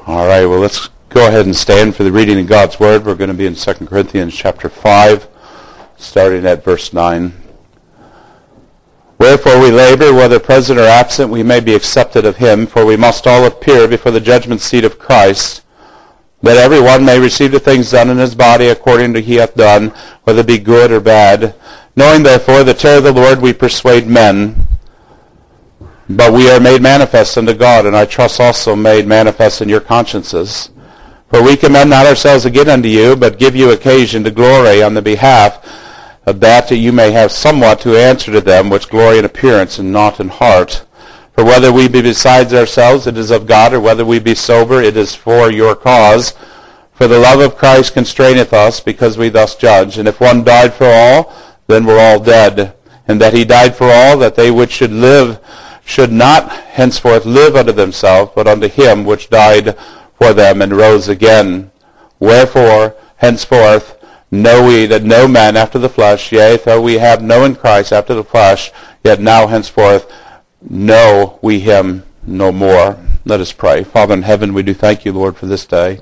All right, well, let's go ahead and stand for the reading of God's Word. We're going to be in 2 Corinthians chapter 5, starting at verse 9. Wherefore we labor, whether present or absent, we may be accepted of him, for we must all appear before the judgment seat of Christ, that every one may receive the things done in his body according to he hath done, whether it be good or bad. Knowing therefore the terror of the Lord, we persuade men. But we are made manifest unto God, and I trust also made manifest in your consciences. For we commend not ourselves again unto you, but give you occasion to glory on the behalf of that you may have somewhat to answer to them which glory in appearance and not in heart. For whether we be besides ourselves, it is of God, or whether we be sober, it is for your cause. For the love of Christ constraineth us, because we thus judge. And if one died for all, then we're all dead. And that he died for all, that they which should live should not henceforth live unto themselves, but unto him which died for them and rose again. Wherefore, henceforth, know we that no man after the flesh, yea, though we have known Christ after the flesh, yet now henceforth know we him no more. Let us pray. Father in heaven, we do thank you, Lord, for this day.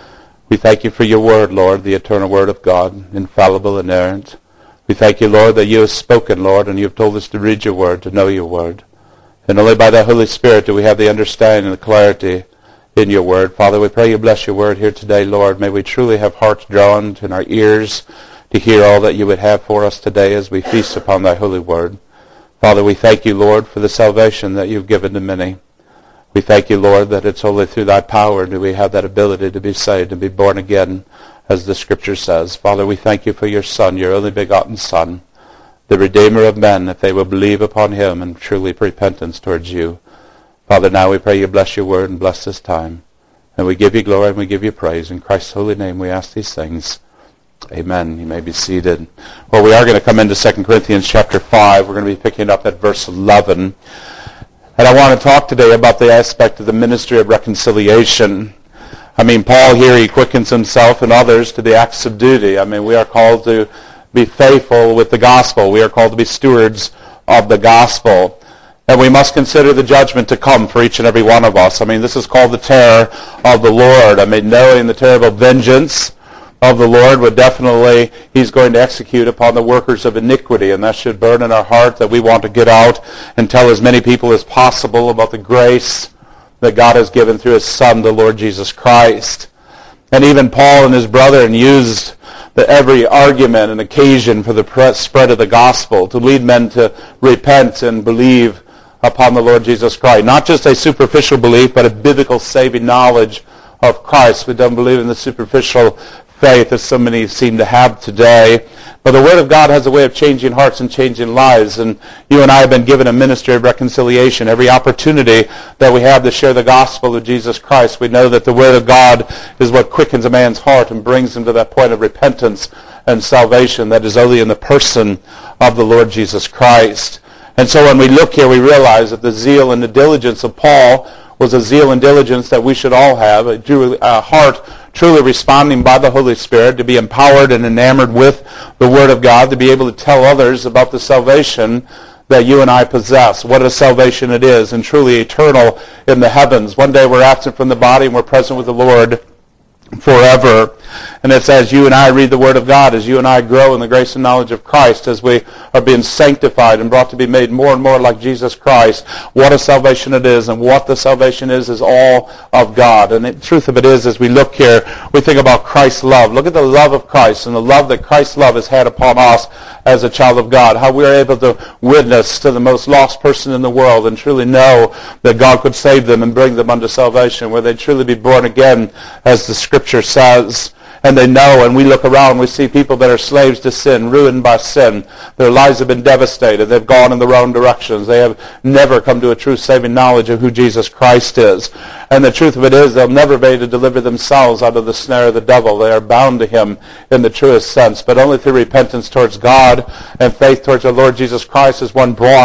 We thank you for your word, Lord, the eternal word of God, infallible, inerrant. We thank you, Lord, that you have spoken, Lord, and you have told us to read your word, to know your word. And only by the Holy Spirit do we have the understanding and the clarity in your word. Father, we pray you bless your word here today, Lord. May we truly have hearts drawn and our ears to hear all that you would have for us today as we feast upon thy holy word. Father, we thank you, Lord, for the salvation that you've given to many. We thank you, Lord, that it's only through thy power do we have that ability to be saved and be born again, as the Scripture says. Father, we thank you for your Son, your only begotten Son, the Redeemer of men, if they will believe upon him and truly repentance towards you. Father, now we pray you bless your word and bless this time. And we give you glory and we give you praise. In Christ's holy name we ask these things. Amen. You may be seated. Well, we are going to come into 2 Corinthians chapter 5. We're going to be picking up at verse 11. And I want to talk today about the aspect of the ministry of reconciliation. I mean, Paul here, he quickens himself and others to the acts of duty. I mean, we are called to be faithful with the gospel. We are called to be stewards of the gospel. And we must consider the judgment to come for each and every one of us. I mean, this is called the terror of the Lord. I mean, knowing the terrible vengeance of the Lord would definitely, he's going to execute upon the workers of iniquity. And that should burn in our heart that we want to get out and tell as many people as possible about the grace that God has given through his Son, the Lord Jesus Christ. And even Paul and his brethren used every argument and occasion for the spread of the gospel to lead men to repent and believe upon the Lord Jesus Christ. Not just a superficial belief, but a biblical saving knowledge of Christ. We don't believe in the superficial faith as so many seem to have today. But the Word of God has a way of changing hearts and changing lives. And you and I have been given a ministry of reconciliation. Every opportunity that we have to share the gospel of Jesus Christ, we know that the Word of God is what quickens a man's heart and brings him to that point of repentance and salvation that is only in the person of the Lord Jesus Christ. And so when we look here, we realize that the zeal and the diligence of Paul was a zeal and diligence that we should all have, a heart truly responding by the Holy Spirit, to be empowered and enamored with the Word of God, to be able to tell others about the salvation that you and I possess, what a salvation it is, and truly eternal in the heavens. One day we're absent from the body and we're present with the Lord forever. And it's as you and I read the Word of God, as you and I grow in the grace and knowledge of Christ, as we are being sanctified and brought to be made more and more like Jesus Christ, what a salvation it is, and what the salvation is all of God. And the truth of it is, as we look here, we think about Christ's love. Look at the love of Christ and the love that Christ's love has had upon us as a child of God, how we are able to witness to the most lost person in the world and truly know that God could save them and bring them unto salvation, where they'd truly be born again, as the Scripture says. And they know, and we look around, we see people that are slaves to sin, ruined by sin. Their lives have been devastated. They've gone in the wrong directions. They have never come to a true saving knowledge of who Jesus Christ is. And the truth of it is, they'll never be able to deliver themselves out of the snare of the devil. They are bound to him in the truest sense. But only through repentance towards God and faith towards our Lord Jesus Christ is one brought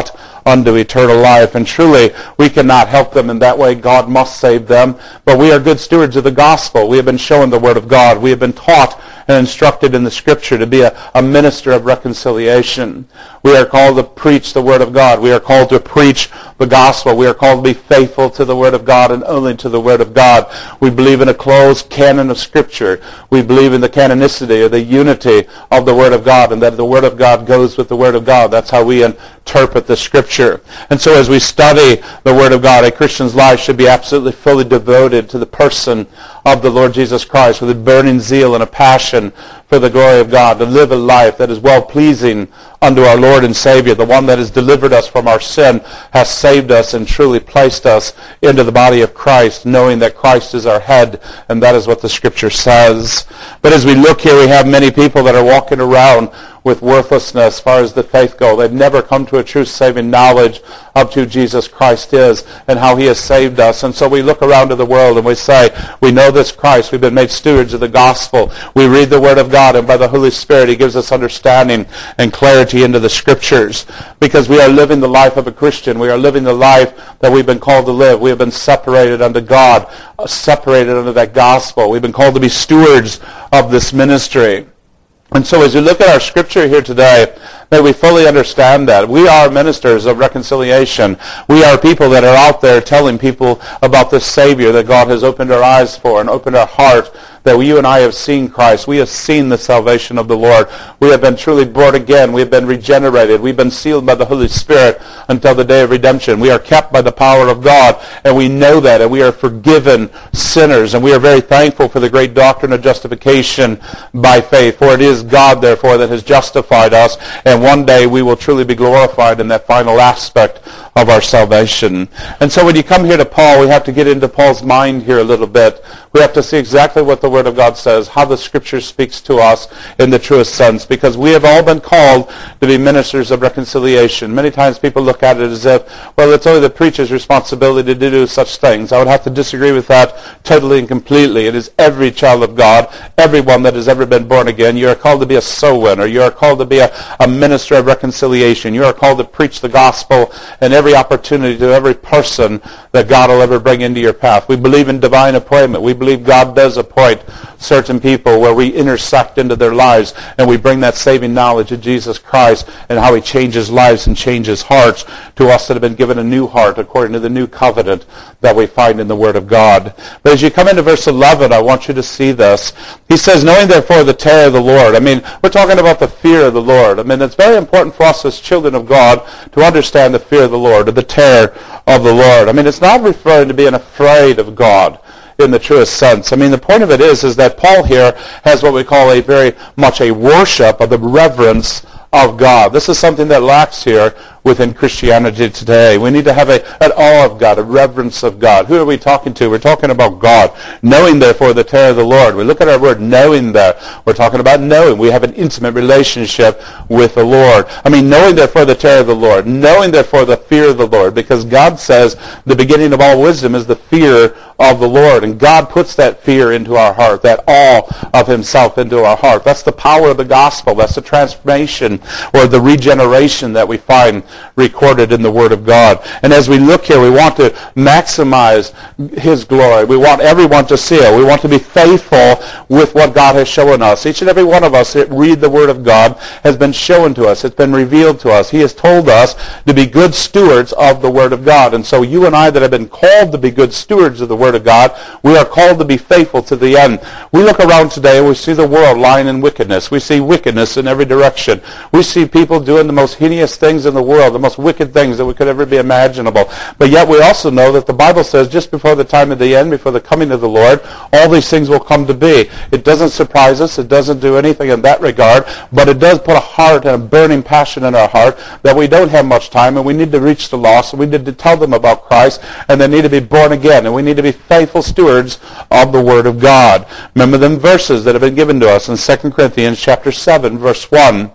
unto eternal life. And truly, we cannot help them in that way. God must save them. But we are good stewards of the gospel. We have been shown the Word of God. We have been taught and instructed in the Scripture to be a minister of reconciliation. We are called to preach the Word of God. We are called to preach the gospel. We are called to be faithful to the Word of God and only to the Word of God. We believe in a closed canon of Scripture. We believe in the canonicity or the unity of the Word of God, and that the Word of God goes with the Word of God. That's how we interpret the Scripture. And so as we study the Word of God, a Christian's life should be absolutely fully devoted to the person of the Lord Jesus Christ with a burning zeal and a passion for the glory of God, to live a life that is well-pleasing unto our Lord and Savior, the one that has delivered us from our sin, has saved us and truly placed us into the body of Christ, knowing that Christ is our head, and that is what the Scripture says. But as we look here, we have many people that are walking around with worthlessness as far as the faith go. They've never come to a true saving knowledge of who Jesus Christ is and how he has saved us. And so we look around to the world and we say, we know this Christ. We've been made stewards of the gospel. We read the Word of God, and by the Holy Spirit he gives us understanding and clarity into the Scriptures, because we are living the life of a Christian. We are living the life that we've been called to live. We have been separated unto God, separated unto that gospel. We've been called to be stewards of this ministry. And so as you look at our Scripture here today, may we fully understand that. We are ministers of reconciliation. We are people that are out there telling people about this Savior that God has opened our eyes for and opened our heart, that you and I have seen Christ. We have seen the salvation of the Lord. We have been truly born again. We have been regenerated. We've been sealed by the Holy Spirit until the day of redemption. We are kept by the power of God, and we know that, and we are forgiven sinners. And we are very thankful for the great doctrine of justification by faith, for it is God, therefore, that has justified us, and one day we will truly be glorified in that final aspect of our salvation. And so when you come here to Paul, we have to get into Paul's mind here a little bit. We have to see exactly what the Word of God says, how the Scripture speaks to us in the truest sense, because we have all been called to be ministers of reconciliation. Many times people look at it as if, well, it's only the preacher's responsibility to do such things. I would have to disagree with that totally and completely. It is every child of God, everyone that has ever been born again. You are called to be a soul winner. You are called to be a minister of reconciliation. You are called to preach the gospel and every opportunity to every person that God will ever bring into your path. We believe in divine appointment. We believe God does appoint certain people where we intersect into their lives and we bring that saving knowledge of Jesus Christ and how he changes lives and changes hearts to us that have been given a new heart according to the new covenant that we find in the Word of God. But as you come into verse 11, I want you to see this. He says, knowing therefore the terror of the Lord. I mean, we're talking about the fear of the Lord. I mean, it's very important for us as children of God to understand the fear of the Lord, or the terror of the Lord. I mean, it's not referring to being afraid of God in the truest sense. I mean, the point of it is that Paul here has what we call a very much a worship of the reverence of God. This is something that lacks here within Christianity today. We need to have an awe of God, a reverence of God. Who are we talking to? We're talking about God. Knowing, therefore, the terror of the Lord. We look at our word knowing there. We're talking about knowing. We have an intimate relationship with the Lord. I mean, knowing, therefore, the terror of the Lord. Knowing, therefore, the fear of the Lord. Because God says the beginning of all wisdom is the fear of the Lord. And God puts that fear into our heart, that awe of himself into our heart. That's the power of the gospel. That's the transformation or the regeneration that we find recorded in the Word of God. And as we look here, we want to maximize his glory. We want everyone to see it. We want to be faithful with what God has shown us. Each and every one of us that read the Word of God has been shown to us. It's been revealed to us. He has told us to be good stewards of the Word of God. And so you and I that have been called to be good stewards of the Word of God, we are called to be faithful to the end. We look around today and we see the world lying in wickedness. We see wickedness in every direction. We see people doing the most heinous things in the world, the most wicked things that we could ever be imaginable. But yet we also know that the Bible says just before the time of the end, before the coming of the Lord, all these things will come to be. It doesn't surprise us. It doesn't do anything in that regard, but it does put a heart and a burning passion in our heart that we don't have much time, and we need to reach the lost, and we need to tell them about Christ, and they need to be born again, and we need to be faithful stewards of the Word of God. Remember them verses that have been given to us in 2 Corinthians chapter 7, verse 1.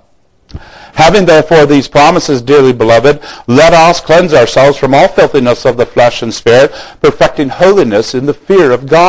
Having therefore these promises, dearly beloved, let us cleanse ourselves from all filthiness of the flesh and spirit, perfecting holiness in the fear of God.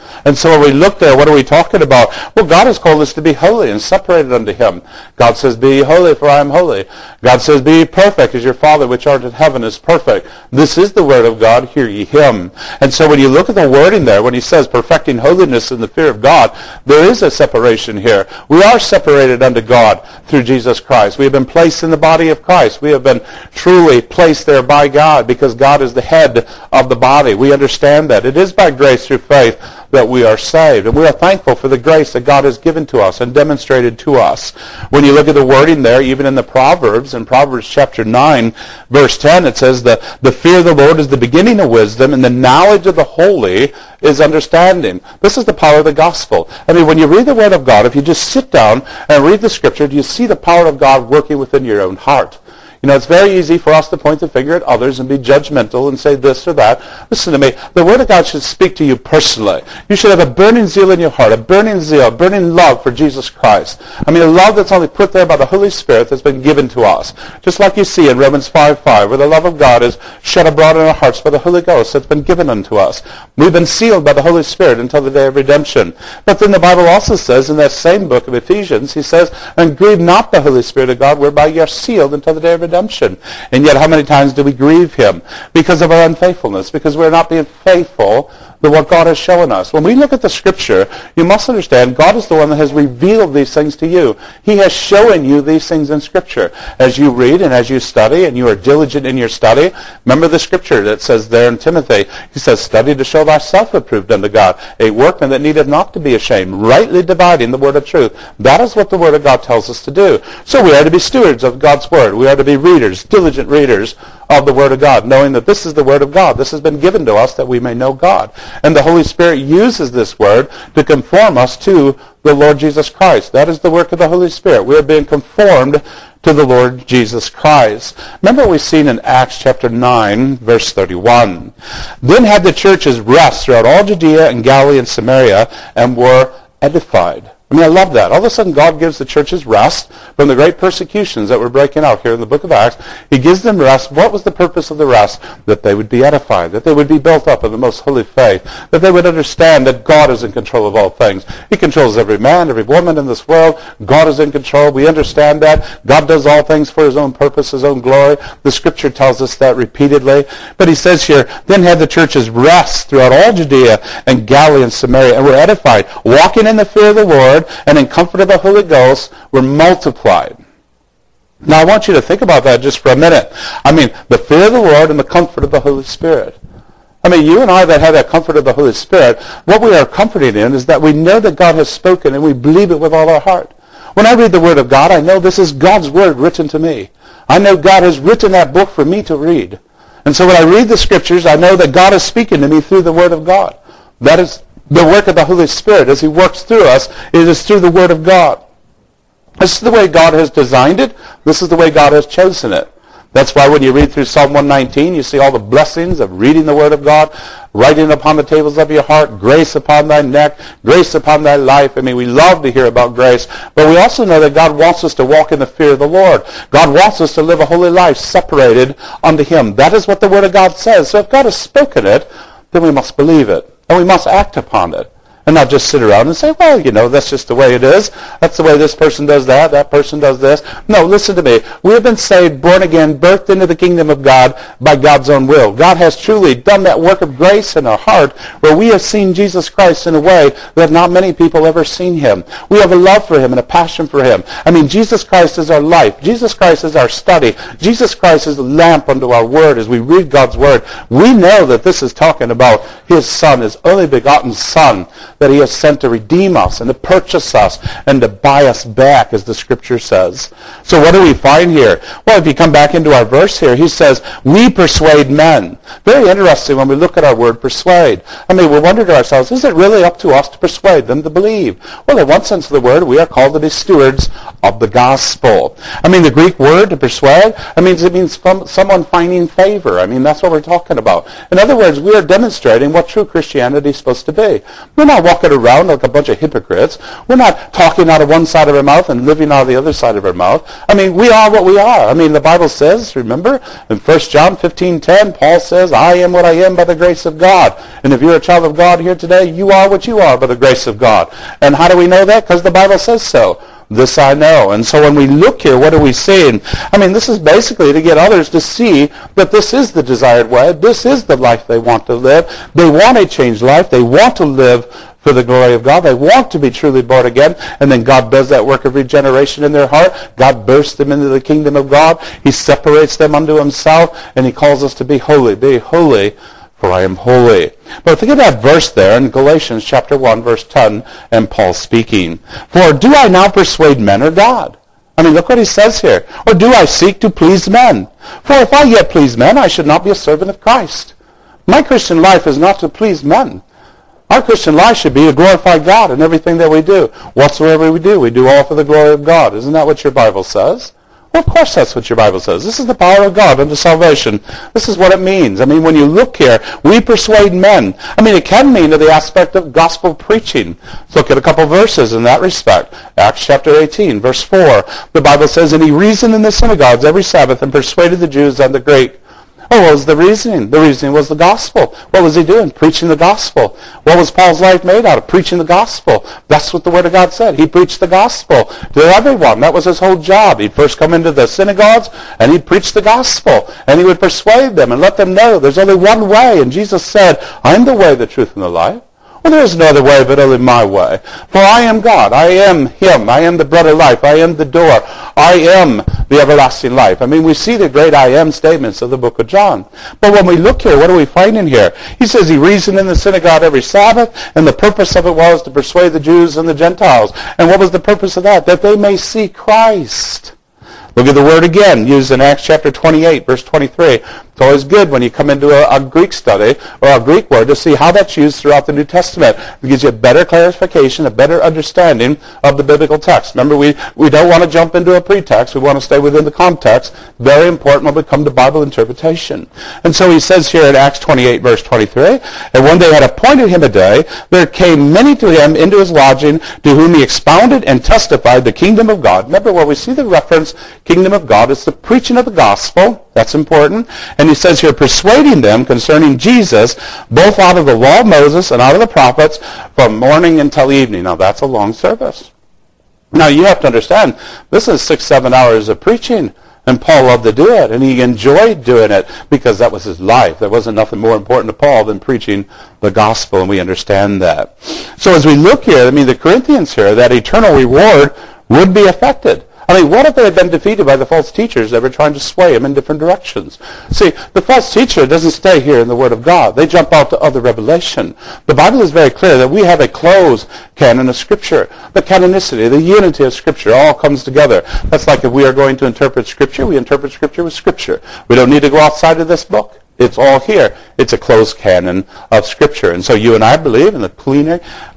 And so when we look there, what are we talking about? Well, God has called us to be holy and separated unto him. God says, be ye holy, for I am holy. God says, be ye perfect, as your Father which art in heaven is perfect. This is the word of God, hear ye him. And so when you look at the wording there, when he says perfecting holiness in the fear of God, there is a separation here. We are separated unto God through Jesus Christ. We have been placed in the body of Christ. We have been truly placed there by God because God is the head of the body. We understand that. It is by grace through faith that we are saved. And we are thankful for the grace that God has given to us and demonstrated to us. When you look at the wording there, even in the Proverbs, in Proverbs chapter 9, verse 10, it says, the fear of the Lord is the beginning of wisdom, and the knowledge of the holy is understanding. This is the power of the gospel. I mean, when you read the Word of God, if you just sit down and read the Scripture, do you see the power of God working within your own heart? You know, it's very easy for us to point the finger at others and be judgmental and say this or that. Listen to me. The Word of God should speak to you personally. You should have a burning zeal in your heart, a burning zeal, a burning love for Jesus Christ. I mean, a love that's only put there by the Holy Spirit that's been given to us. Just like you see in Romans 5:5, where the love of God is shed abroad in our hearts by the Holy Ghost that's been given unto us. We've been sealed by the Holy Spirit until the day of redemption. But then the Bible also says in that same book of Ephesians, he says, and grieve not the Holy Spirit of God, whereby ye are sealed until the day of redemption. And yet how many times do we grieve him? Because of our unfaithfulness, because we're not being faithful to what God has shown us. When we look at the Scripture, you must understand God is the one that has revealed these things to you. He has shown you these things in Scripture. As you read and as you study and you are diligent in your study, remember the Scripture that says there in Timothy, he says, study to show thyself approved unto God, a workman that needeth not to be ashamed, rightly dividing the word of truth. That is what the Word of God tells us to do. So we are to be stewards of God's Word. We are to be readers, diligent readers of the Word of God, knowing that this is the Word of God. This has been given to us that we may know God. And the Holy Spirit uses this Word to conform us to the Lord Jesus Christ. That is the work of the Holy Spirit. We are being conformed to the Lord Jesus Christ. Remember what we've seen in Acts chapter 9, verse 31. Then had the churches rest throughout all Judea and Galilee and Samaria, and were edified. I mean, I love that. All of a sudden, God gives the churches rest from the great persecutions that were breaking out here in the book of Acts. He gives them rest. What was the purpose of the rest? That they would be edified, that they would be built up in the most holy faith, that they would understand that God is in control of all things. He controls every man, every woman in this world. God is in control. We understand that. God does all things for his own purpose, his own glory. The Scripture tells us that repeatedly. But he says here, then had the churches rest throughout all Judea and Galilee and Samaria, and were edified, walking in the fear of the Lord, and in comfort of the Holy Ghost were multiplied. Now I want you to think about that just for a minute. I mean, the fear of the Lord and the comfort of the Holy Spirit. I mean, you and I that have that comfort of the Holy Spirit, what we are comforted in is that we know that God has spoken and we believe it with all our heart. When I read the Word of God, I know this is God's Word written to me. I know God has written that book for me to read. And so when I read the Scriptures, I know that God is speaking to me through the Word of God. That is the work of the Holy Spirit as he works through us. It is through the Word of God. This is the way God has designed it. This is the way God has chosen it. That's why when you read through Psalm 119, you see all the blessings of reading the Word of God, writing upon the tables of your heart, grace upon thy neck, grace upon thy life. I mean, we love to hear about grace, but we also know that God wants us to walk in the fear of the Lord. God wants us to live a holy life separated unto him. That is what the Word of God says. So if God has spoken it, then we must believe it. And we must act upon it. And not just sit around and say, well, you know, that's just the way it is. That's the way this person does that. That person does this. No, listen to me. We have been saved, born again, birthed into the kingdom of God by God's own will. God has truly done that work of grace in our heart where we have seen Jesus Christ in a way that not many people ever seen him. We have a love for him and a passion for him. I mean, Jesus Christ is our life. Jesus Christ is our study. Jesus Christ is a lamp unto our word as we read God's word. We know that this is talking about his Son, his only begotten Son, that he has sent to redeem us and to purchase us and to buy us back, as the Scripture says. So what do we find here? Well, if you come back into our verse here, he says, we persuade men. Very interesting when we look at our word persuade. I mean, we wonder to ourselves, is it really up to us to persuade them to believe? Well, in one sense of the word, we are called to be stewards of the gospel. I mean, the Greek word to persuade, it means someone finding favor. I mean, that's what we're talking about. In other words, we are demonstrating what true Christianity is supposed to be. We're not walking around like a bunch of hypocrites. We're not talking out of one side of our mouth and living out of the other side of our mouth. I mean, we are what we are. I mean, the Bible says, remember, in 1 John 15:10, Paul says, I am what I am by the grace of God. And if you're a child of God here today, you are what you are by the grace of God. And how do we know that? Because the Bible says so. This I know. And so when we look here, what are we seeing? I mean, this is basically to get others to see that this is the desired way. This is the life they want to live. They want a changed life. They want to live for the glory of God. They want to be truly born again. And then God does that work of regeneration in their heart. God bursts them into the kingdom of God. He separates them unto himself. And he calls us to be holy. Be holy, for I am holy. But think of that verse there in Galatians chapter 1, verse 10, and Paul speaking. For do I now persuade men or God? I mean, look what he says here. Or do I seek to please men? For if I yet please men, I should not be a servant of Christ. My Christian life is not to please men. Our Christian life should be to glorify God in everything that we do. Whatsoever we do all for the glory of God. Isn't that what your Bible says? Well, of course that's what your Bible says. This is the power of God unto salvation. This is what it means. I mean, when you look here, we persuade men. I mean, it can mean to the aspect of gospel preaching. Let's look at a couple verses in that respect. Acts chapter 18, verse 4. The Bible says, And he reasoned in the synagogues every Sabbath and persuaded the Jews and the Greek. Oh, what was the reasoning? The reasoning was the gospel. What was he doing? Preaching the gospel. What was Paul's life made out of? Preaching the gospel. That's what the Word of God said. He preached the gospel to everyone. That was his whole job. He'd first come into the synagogues and he'd preach the gospel. And he would persuade them and let them know there's only one way. And Jesus said, I am the way, the truth, and the life. Well, there is no other way but only my way. For I am God. I am him. I am the bread of life. I am the door. I am the everlasting life. I mean, we see the great I am statements of the book of John. But when we look here, what do we find in here? He says he reasoned in the synagogue every Sabbath, and the purpose of it was to persuade the Jews and the Gentiles. And what was the purpose of that? That they may see Christ. Look at the word again, used in Acts chapter 28, verse 23. It's always good when you come into a Greek study or a Greek word to see how that's used throughout the New Testament. It gives you a better clarification, a better understanding of the biblical text. Remember, we don't want to jump into a pretext. We want to stay within the context. Very important when we come to Bible interpretation. And so he says here in Acts 28, verse 23, And when they had appointed him a day, there came many to him into his lodging, to whom he expounded and testified the kingdom of God. Remember, where we see the reference, kingdom of God, it's the preaching of the gospel. That's important. And he says here, persuading them concerning Jesus, both out of the law of Moses and out of the prophets, from morning until evening. Now, that's a long service. Now, you have to understand, this is 6-7 hours of preaching. And Paul loved to do it, and he enjoyed doing it because that was his life. There wasn't nothing more important to Paul than preaching the gospel, and we understand that. So as we look here, I mean, the Corinthians here, that eternal reward would be affected. I mean, what if they had been defeated by the false teachers that were trying to sway them in different directions? See, the false teacher doesn't stay here in the Word of God. They jump out to other revelation. The Bible is very clear that we have a closed canon of Scripture. The canonicity, the unity of Scripture all comes together. That's like if we are going to interpret Scripture, we interpret Scripture with Scripture. We don't need to go outside of this book. It's all here. It's a closed canon of Scripture. And so you and I believe in the pleading,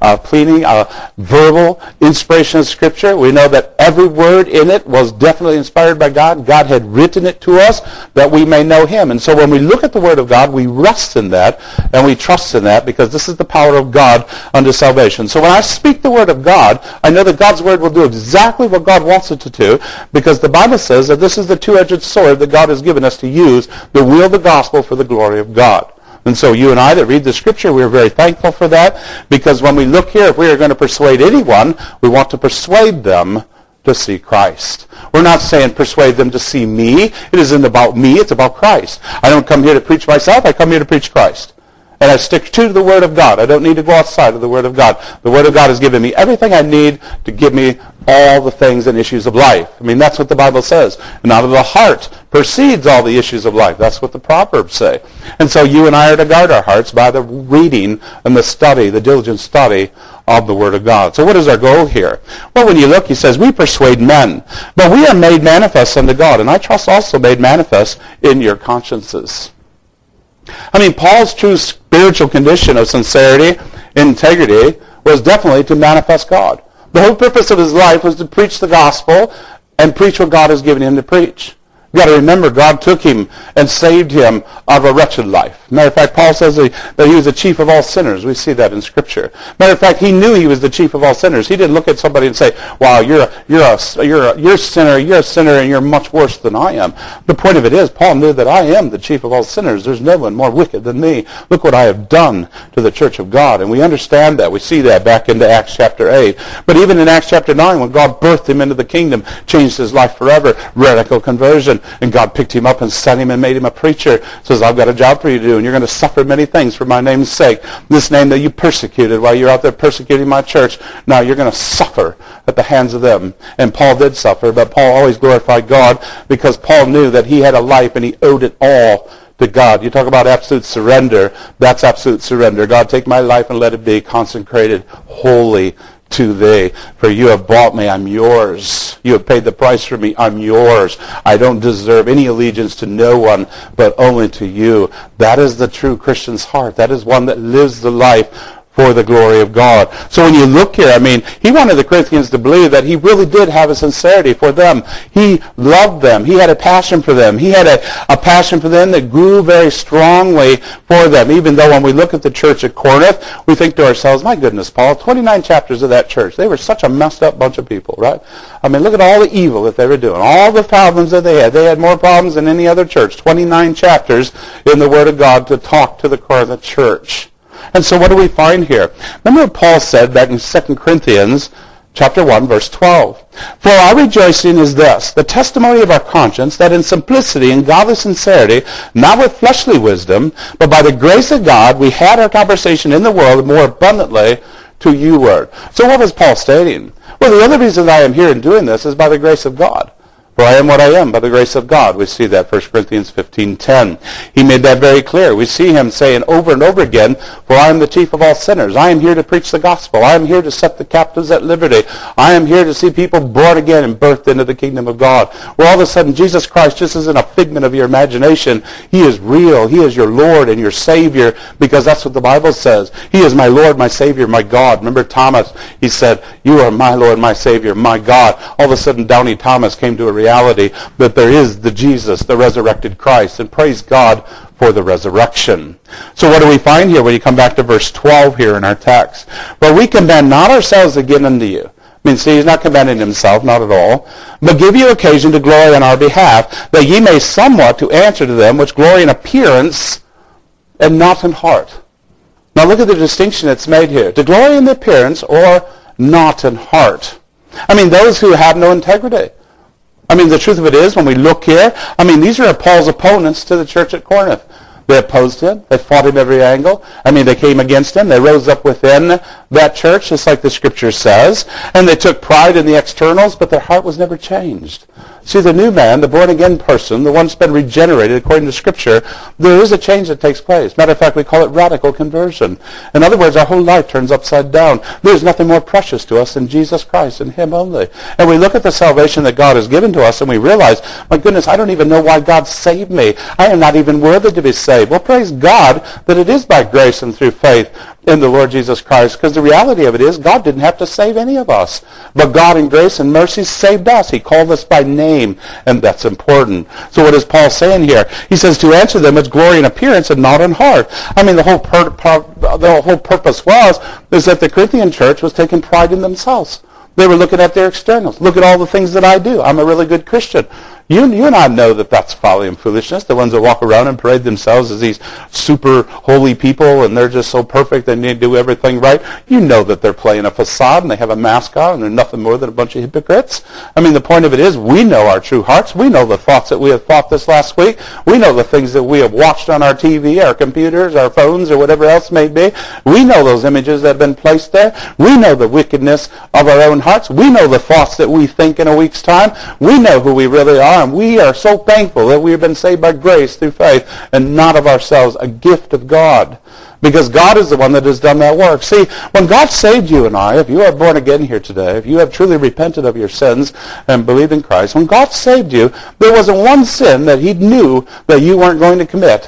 verbal inspiration of Scripture. We know that every word in it was definitely inspired by God. God had written it to us that we may know him. And so when we look at the Word of God, we rest in that and we trust in that because this is the power of God unto salvation. So when I speak the Word of God, I know that God's Word will do exactly what God wants it to do because the Bible says that this is the two-edged sword that God has given us to use to wield the gospel for the glory of God. And so you and I that read the Scripture, we are very thankful for that because when we look here, if we are going to persuade anyone, we want to persuade them to see Christ. We're not saying persuade them to see me. It isn't about me. It's about Christ. I don't come here to preach myself. I come here to preach Christ. And I stick to the Word of God. I don't need to go outside of the Word of God. The Word of God has given me everything I need to give me all the things and issues of life. I mean, that's what the Bible says. And out of the heart proceeds all the issues of life. That's what the Proverbs say. And so you and I are to guard our hearts by the reading and the study, the diligent study of the Word of God. So what is our goal here? Well, when you look, he says, we persuade men, but we are made manifest unto God. And I trust also made manifest in your consciences. I mean, Paul's true spiritual condition of sincerity, integrity, was definitely to manifest God. The whole purpose of his life was to preach the gospel and preach what God has given him to preach. You've got to remember, God took him and saved him out of a wretched life. Matter of fact, Paul says that he was the chief of all sinners. We see that in Scripture. Matter of fact, he knew he was the chief of all sinners. He didn't look at somebody and say, "Wow, you're a sinner, and you're much worse than I am." The point of it is, Paul knew that I am the chief of all sinners. There's no one more wicked than me. Look what I have done to the church of God. And we understand that. We see that back into Acts chapter 8. But even in Acts chapter 9, when God birthed him into the kingdom, changed his life forever, radical conversion, and God picked him up and sent him and made him a preacher. Says, "I've got a job for you to do, and you're going to suffer many things for my name's sake. This name that you persecuted while you're out there persecuting my church, now you're going to suffer at the hands of them." And Paul did suffer, but Paul always glorified God because Paul knew that he had a life and he owed it all to God. You talk about absolute surrender. That's absolute surrender. God, take my life and let it be consecrated wholly to thee. For you have bought me, I'm yours. You have paid the price for me, I'm yours. I don't deserve any allegiance to no one, but only to you. That is the true Christian's heart. That is one that lives the life for the glory of God. So when you look here, he wanted the Corinthians to believe that he really did have a sincerity for them. He loved them. He had a passion for them. He had a passion for them that grew very strongly for them. Even though when we look at the church at Corinth, we think to ourselves, my goodness, Paul, 29 chapters of that church. They were such a messed up bunch of people, right? Look at all the evil that they were doing. All the problems that they had. They had more problems than any other church. 29 chapters in the Word of God to talk to the Corinth church. And so what do we find here? Remember what Paul said back in 2 Corinthians chapter 1, verse 12. "For our rejoicing is this, the testimony of our conscience, that in simplicity and godly sincerity, not with fleshly wisdom, but by the grace of God, we had our conversation in the world more abundantly to you word." So what was Paul stating? Well, the other reason I am here and doing this is by the grace of God. For I am what I am by the grace of God. We see that 1 Corinthians 15:10. He made that very clear. We see him saying over and over again, "For I am the chief of all sinners. I am here to preach the gospel. I am here to set the captives at liberty. I am here to see people born again and birthed into the kingdom of God." Where all of a sudden Jesus Christ just isn't a figment of your imagination. He is real. He is your Lord and your Savior, because that's what the Bible says. He is my Lord, my Savior, my God. Remember Thomas? He said, "You are my Lord, my Savior, my God." All of a sudden Downey Thomas came to a reality that there is the Jesus, the resurrected Christ, and praise God for the resurrection. So what do we find here when you come back to verse 12 here in our text? "For we commend not ourselves again unto you." See, he's not commending himself, not at all. "But give you occasion to glory on our behalf, that ye may somewhat to answer to them which glory in appearance and not in heart." Now look at the distinction that's made here. To glory in the appearance or not in heart. Those who have no integrity. The truth of it is, when we look here, these are Paul's opponents to the church at Corinth. They opposed him. They fought him every angle. They came against him. They rose up within that church, just like the Scripture says. And they took pride in the externals, but their heart was never changed. See, the new man, the born-again person, the one that's been regenerated according to Scripture, there is a change that takes place. Matter of fact, we call it radical conversion. In other words, our whole life turns upside down. There's nothing more precious to us than Jesus Christ and Him only. And we look at the salvation that God has given to us, and we realize, my goodness, I don't even know why God saved me. I am not even worthy to be saved. Well, praise God that it is by grace and through faith in the Lord Jesus Christ, because the reality of it is God didn't have to save any of us. But God in grace and mercy saved us. He called us by name, and that's important. So what is Paul saying here? He says to answer them with glory in appearance and not in heart. The whole purpose is that the Corinthian church was taking pride in themselves. They were looking at their externals. Look at all the things that I do. I'm a really good Christian. You and I know that that's folly and foolishness. The ones that walk around and parade themselves as these super holy people, and they're just so perfect and they do everything right. You know that they're playing a facade and they have a mask on and they're nothing more than a bunch of hypocrites. The point of it is we know our true hearts. We know the thoughts that we have thought this last week. We know the things that we have watched on our TV, our computers, our phones, or whatever else may be. We know those images that have been placed there. We know the wickedness of our own hearts. We know the thoughts that we think in a week's time. We know who we really are. And we are so thankful that we have been saved by grace through faith and not of ourselves, a gift of God. Because God is the one that has done that work. See, when God saved you and I, if you are born again here today, if you have truly repented of your sins and believed in Christ, when God saved you, there wasn't one sin that He knew that you weren't going to commit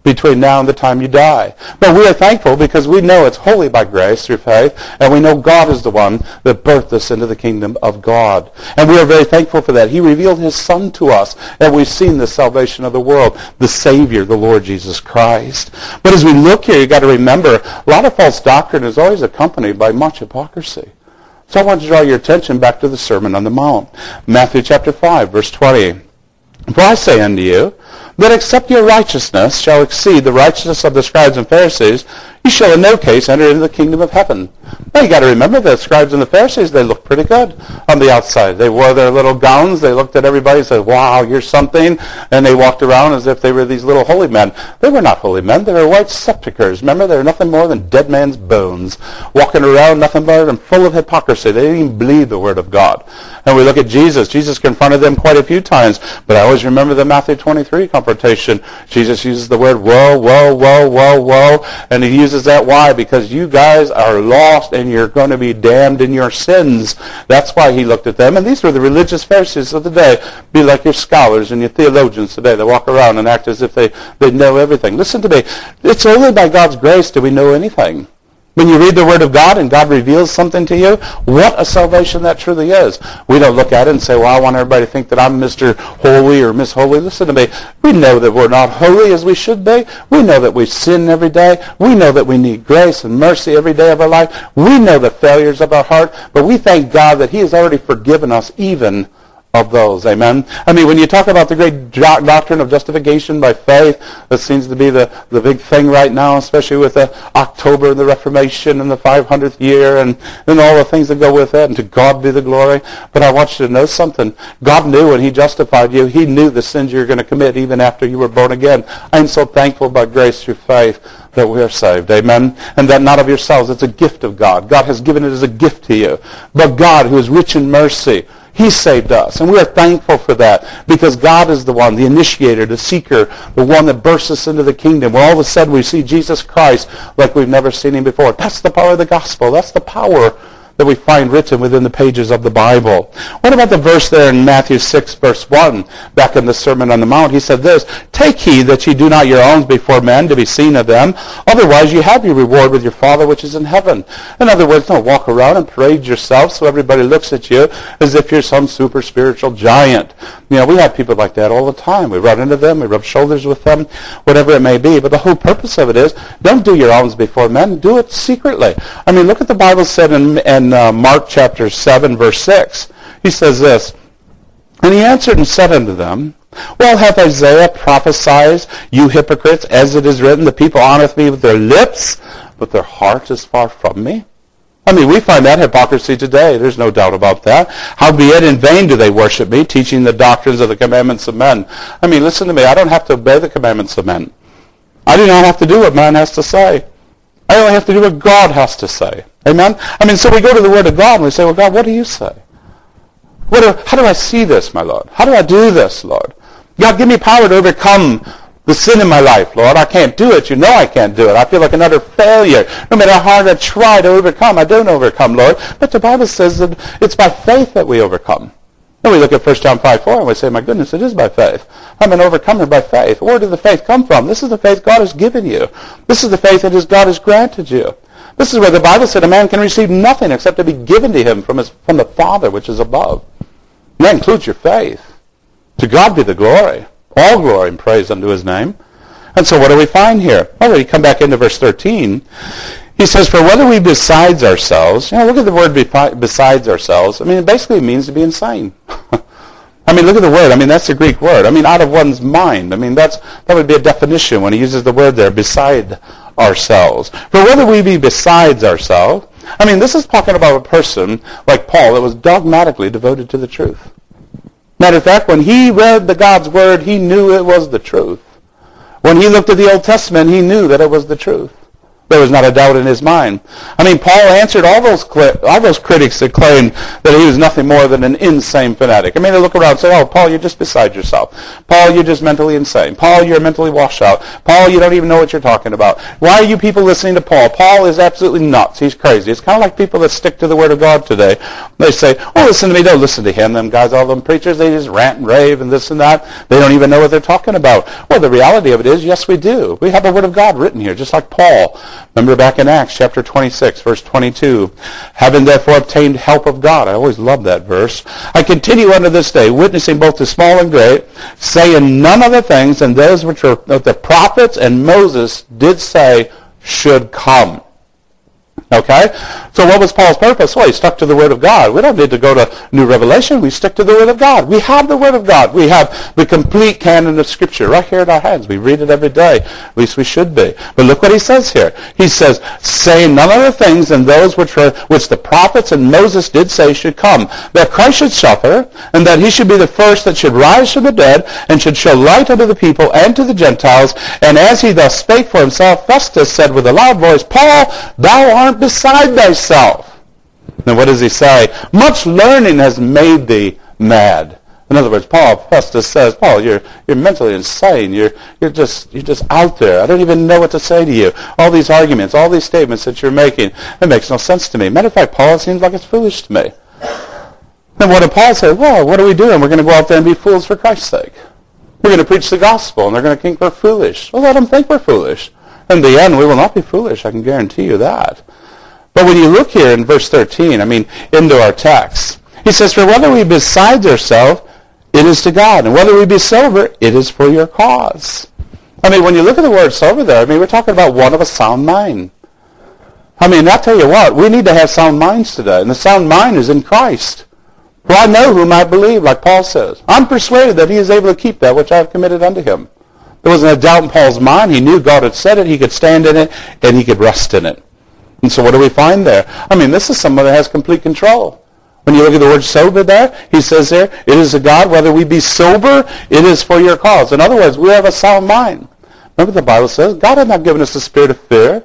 between now and the time you die. But we are thankful because we know it's wholly by grace through faith, and we know God is the one that birthed us into the kingdom of God. And we are very thankful for that. He revealed his Son to us, and we've seen the salvation of the world, the Savior, the Lord Jesus Christ. But as we look here, you've got to remember, a lot of false doctrine is always accompanied by much hypocrisy. So I want to draw your attention back to the Sermon on the Mount. Matthew chapter 5, verse 20. For I say unto you, that except your righteousness shall exceed the righteousness of the scribes and Pharisees, you shall in no case enter into the kingdom of heaven. Now you got to remember the scribes and the Pharisees, they looked pretty good on the outside. They wore their little gowns, they looked at everybody and said, wow, you're something, and they walked around as if they were these little holy men. They were not holy men, they were white sepulchres. Remember, they were nothing more than dead man's bones, walking around nothing more than full of hypocrisy. They didn't even believe the word of God. And we look at Jesus. Jesus confronted them quite a few times, but I always remember the Matthew 23 confrontation. Jesus uses the word woe, woe, woe, woe, woe, and he uses that why? Because you guys are lost and you're going to be damned in your sins. That's why he looked at them. And these were the religious Pharisees of the day. Be like your scholars and your theologians today. They walk around and act as if they know everything. Listen to me. It's only by God's grace do we know anything. When you read the Word of God and God reveals something to you, what a salvation that truly is. We don't look at it and say, well, I want everybody to think that I'm Mr. Holy or Miss Holy. Listen to me. We know that we're not holy as we should be. We know that we sin every day. We know that we need grace and mercy every day of our life. We know the failures of our heart, but we thank God that he has already forgiven us even of those. Amen. I mean, when you talk about the great doctrine of justification by faith, that seems to be the big thing right now, especially with the October and the Reformation and the 500th year and all the things that go with it, and to God be the glory. But I want you to know something. God knew when he justified you, he knew the sins you were going to commit even after you were born again. I'm so thankful by grace through faith that we are saved. Amen. And that not of yourselves. It's a gift of God. God has given it as a gift to you. But God, who is rich in mercy, he saved us, and we are thankful for that because God is the one, the initiator, the seeker, the one that bursts us into the kingdom. Where all of a sudden we see Jesus Christ like we've never seen him before. That's the power of the gospel. That's the power that we find written within the pages of the Bible. What about the verse there in Matthew 6, verse 1, back in the Sermon on the Mount? He said this, take heed that ye do not your own before men to be seen of them, otherwise you have your reward with your Father which is in heaven. In other words, don't walk around and parade yourself so everybody looks at you as if you're some super spiritual giant. You know, we have people like that all the time. We run into them, we rub shoulders with them, whatever it may be. But the whole purpose of it is, don't do your own before men, do it secretly. I mean, look at the Bible said in Mark chapter 7, verse 6. He says this, and he answered and said unto them, well, hath Isaiah prophesied, you hypocrites, as it is written, the people honoreth me with their lips, but their heart is far from me? I mean, we find that hypocrisy today. There's no doubt about that. Howbeit in vain do they worship me, teaching the doctrines of the commandments of men. I mean, listen to me. I don't have to obey the commandments of men. I do not have to do what man has to say. I only have to do what God has to say. Amen? I mean, so we go to the Word of God and we say, well, God, what do you say? How do I see this, my Lord? How do I do this, Lord? God, give me power to overcome the sin in my life, Lord. I can't do it. You know I can't do it. I feel like an utter failure. No matter how hard I try to overcome, I don't overcome, Lord. But the Bible says that it's by faith that we overcome. Then we look at 1 John 5:4 and we say, my goodness, it is by faith. I'm an overcomer by faith. Where did the faith come from? This is the faith God has given you. This is the faith that God has granted you. This is where the Bible said a man can receive nothing except to be given to him from the Father which is above. And that includes your faith. To God be the glory. All glory and praise unto his name. And so what do we find here? Well, we come back into verse 13. He says, for whether we besides ourselves, look at the word besides ourselves. I mean, it basically means to be insane. I mean, look at the word. I mean, that's the Greek word. I mean, out of one's mind. I mean, that would be a definition when he uses the word there, beside ourselves. For whether we be besides ourselves, I mean, this is talking about a person like Paul that was dogmatically devoted to the truth. Matter of fact, when he read God's word, he knew it was the truth. When he looked at the Old Testament, he knew that it was the truth. There was not a doubt in his mind. I mean, Paul answered all those critics that claimed that he was nothing more than an insane fanatic. I mean, they look around and say, oh, Paul, you're just beside yourself. Paul, you're just mentally insane. Paul, you're mentally washed out. Paul, you don't even know what you're talking about. Why are you people listening to Paul? Paul is absolutely nuts. He's crazy. It's kind of like people that stick to the Word of God today. They say, oh, listen to me. Don't listen to him. Them guys, all them preachers, they just rant and rave and this and that. They don't even know what they're talking about. Well, the reality of it is, yes, we do. We have the Word of God written here, just like Paul. Remember back in Acts chapter 26, verse 22. Having therefore obtained help of God. I always love that verse. I continue unto this day, witnessing both to small and great, saying none other things than those which the prophets and Moses did say should come. Okay? So what was Paul's purpose? Well, he stuck to the Word of God. We don't need to go to New Revelation. We stick to the Word of God. We have the Word of God. We have the complete canon of Scripture right here in our hands. We read it every day. At least we should be. But look what he says here. He says, saying none other things than those which the prophets and Moses did say should come, that Christ should suffer, and that he should be the first that should rise from the dead, and should show light unto the people and to the Gentiles. And as he thus spake for himself, Festus said with a loud voice, Paul, thou art beside thyself. Now what does he say? Much learning has made thee mad. In other words, Festus says, Paul, you're mentally insane. You're just out there. I don't even know what to say to you. All these arguments, all these statements that you're making, it makes no sense to me. Matter of fact, Paul, it seems like it's foolish to me. Then what did Paul say? Well, what are we doing? We're going to go out there and be fools for Christ's sake. We're going to preach the gospel, and they're going to think we're foolish. Well, let them think we're foolish. In the end, we will not be foolish. I can guarantee you that. But when you look here in verse 13, into our text, he says, for whether we be beside ourselves, it is to God. And whether we be sober, it is for your cause. When you look at the word sober there, we're talking about one of a sound mind. I tell you what, we need to have sound minds today. And the sound mind is in Christ. For I know whom I believe, like Paul says. I'm persuaded that he is able to keep that which I have committed unto him. There wasn't a doubt in Paul's mind. He knew God had said it. He could stand in it, and he could rest in it. And so what do we find there? This is someone that has complete control. When you look at the word sober there, he says there, it is to God, whether we be sober, it is for your cause. In other words, we have a sound mind. Remember the Bible says, God has not given us the spirit of fear,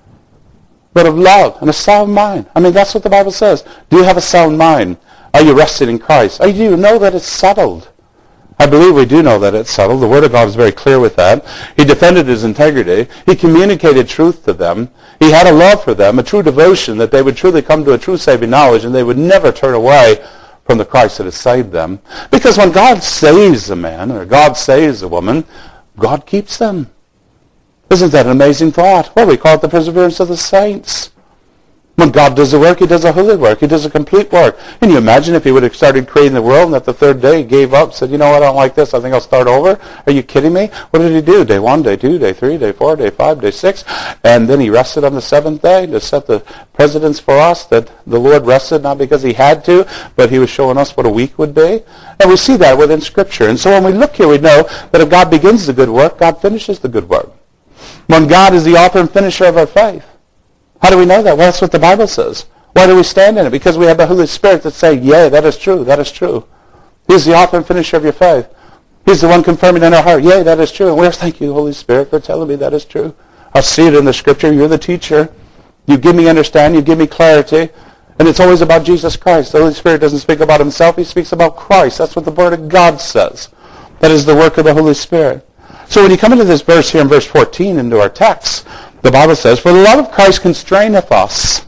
but of love and a sound mind. That's what the Bible says. Do you have a sound mind? Are you rested in Christ? Do you know that it's settled? I believe we do know that it's settled. The Word of God is very clear with that. He defended his integrity. He communicated truth to them. He had a love for them, a true devotion that they would truly come to a true saving knowledge and they would never turn away from the Christ that has saved them. Because when God saves a man or God saves a woman, God keeps them. Isn't that an amazing thought? Well, we call it the perseverance of the saints. When God does the work, he does a holy work. He does a complete work. Can you imagine if he would have started creating the world and at the third day he gave up, said, you know what, I don't like this, I think I'll start over? Are you kidding me? What did he do? Day 1, day 2, day 3, day 4, day 5, day 6. And then he rested on the seventh day to set the precedence for us that the Lord rested not because he had to, but he was showing us what a week would be. And we see that within Scripture. And so when we look here, we know that if God begins the good work, God finishes the good work. When God is the author and finisher of our faith. How do we know that? Well, that's what the Bible says. Why do we stand in it? Because we have the Holy Spirit that say, yea, that is true, that is true. He's the author and finisher of your faith. He's the one confirming in our heart, yea, that is true. And we're thank you, Holy Spirit, for telling me that is true. I see it in the Scripture. You're the teacher. You give me understanding. You give me clarity. And it's always about Jesus Christ. The Holy Spirit doesn't speak about himself. He speaks about Christ. That's what the Word of God says. That is the work of the Holy Spirit. So when you come into this verse here in verse 14 into our text, the Bible says, for the love of Christ constraineth us.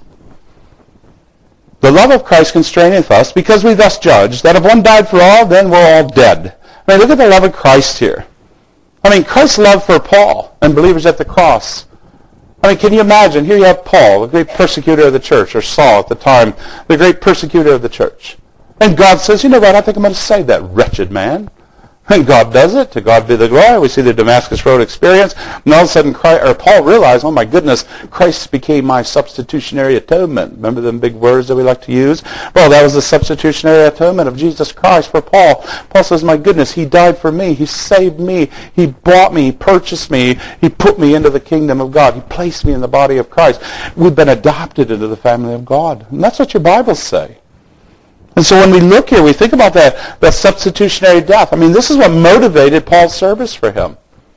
The love of Christ constraineth us, because we thus judge that if one died for all, then we're all dead. Look at the love of Christ here. Christ's love for Paul and believers at the cross. Can you imagine? Here you have Paul, the great persecutor of the church, or Saul at the time, the great persecutor of the church. And God says, you know what, I think I'm going to save that wretched man. And God does it. To God be the glory. We see the Damascus Road experience. And all of a sudden, Paul realized, oh my goodness, Christ became my substitutionary atonement. Remember them big words that we like to use? Well, that was the substitutionary atonement of Jesus Christ for Paul. Paul says, my goodness, he died for me. He saved me. He bought me. He purchased me. He put me into the kingdom of God. He placed me in the body of Christ. We've been adopted into the family of God. And that's what your Bibles say. And so when we look here, we think about that substitutionary death. This is what motivated Paul's service for him.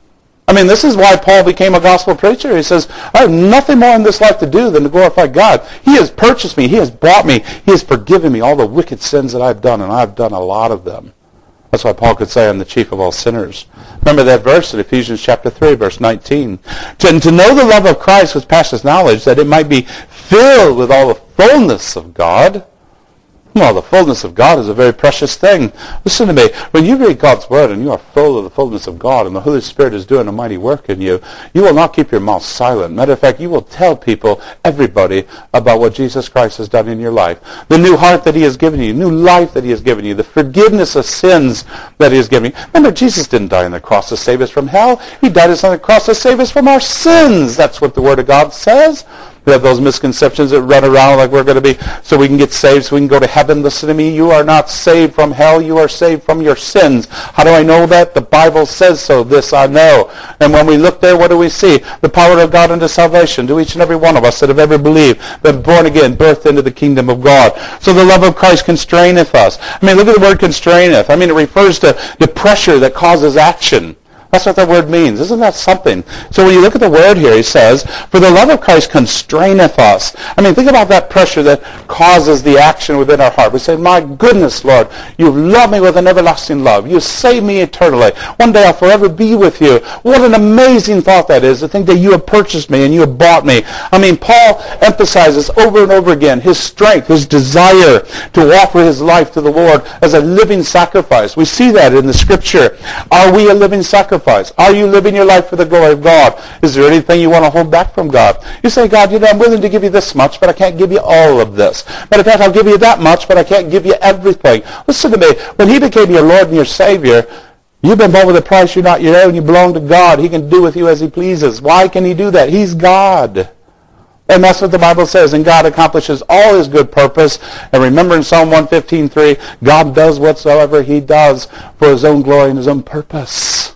I mean, this is why Paul became a gospel preacher. He says, I have nothing more in this life to do than to glorify God. He has purchased me. He has bought me. He has forgiven me all the wicked sins that I've done, and I've done a lot of them. That's why Paul could say, I'm the chief of all sinners. Remember that verse in Ephesians chapter 3, verse 19. To know the love of Christ which passes knowledge, that it might be filled with all the fullness of God. Well, the fullness of God is a very precious thing. Listen to me. When you read God's Word and you are full of the fullness of God and the Holy Spirit is doing a mighty work in you, you will not keep your mouth silent. Matter of fact, you will tell people, everybody, about what Jesus Christ has done in your life. The new heart that He has given you, new life that He has given you, the forgiveness of sins that He has given you. Remember, Jesus didn't die on the cross to save us from hell. He died on the cross to save us from our sins. That's what the Word of God says. We have those misconceptions that run around like we're going to be, so we can get saved, so we can go to heaven. Listen to me. You are not saved from hell. You are saved from your sins. How do I know that? The Bible says so. This I know. And when we look there, what do we see? The power of God unto salvation to each and every one of us that have ever believed, been born again, birthed into the kingdom of God. So the love of Christ constraineth us. I mean, look at the word constraineth. I mean, it refers to the pressure that causes action. That's what that word means. Isn't that something? So when you look at the word here, he says, for the love of Christ constraineth us. I mean, think about that pressure that causes the action within our heart. We say, my goodness, Lord, you love me with an everlasting love. You save me eternally. One day I'll forever be with you. What an amazing thought that is, to think that you have purchased me and you have bought me. I mean, Paul emphasizes over and over again his strength, his desire to offer his life to the Lord as a living sacrifice. We see that in the Scripture. Are we a living sacrifice? Are you living your life for the glory of God? Is there anything you want to hold back from God? You say, God, I'm willing to give you this much, but I can't give you all of this. Matter of fact, I'll give you that much, but I can't give you everything. Listen to me. When He became your Lord and your Savior, you've been bought with a price. You're not your own. You belong to God. He can do with you as He pleases. Why can He do that? He's God. And that's what the Bible says. And God accomplishes all His good purpose. And remember in Psalm 115:3, God does whatsoever He does for His own glory and His own purpose.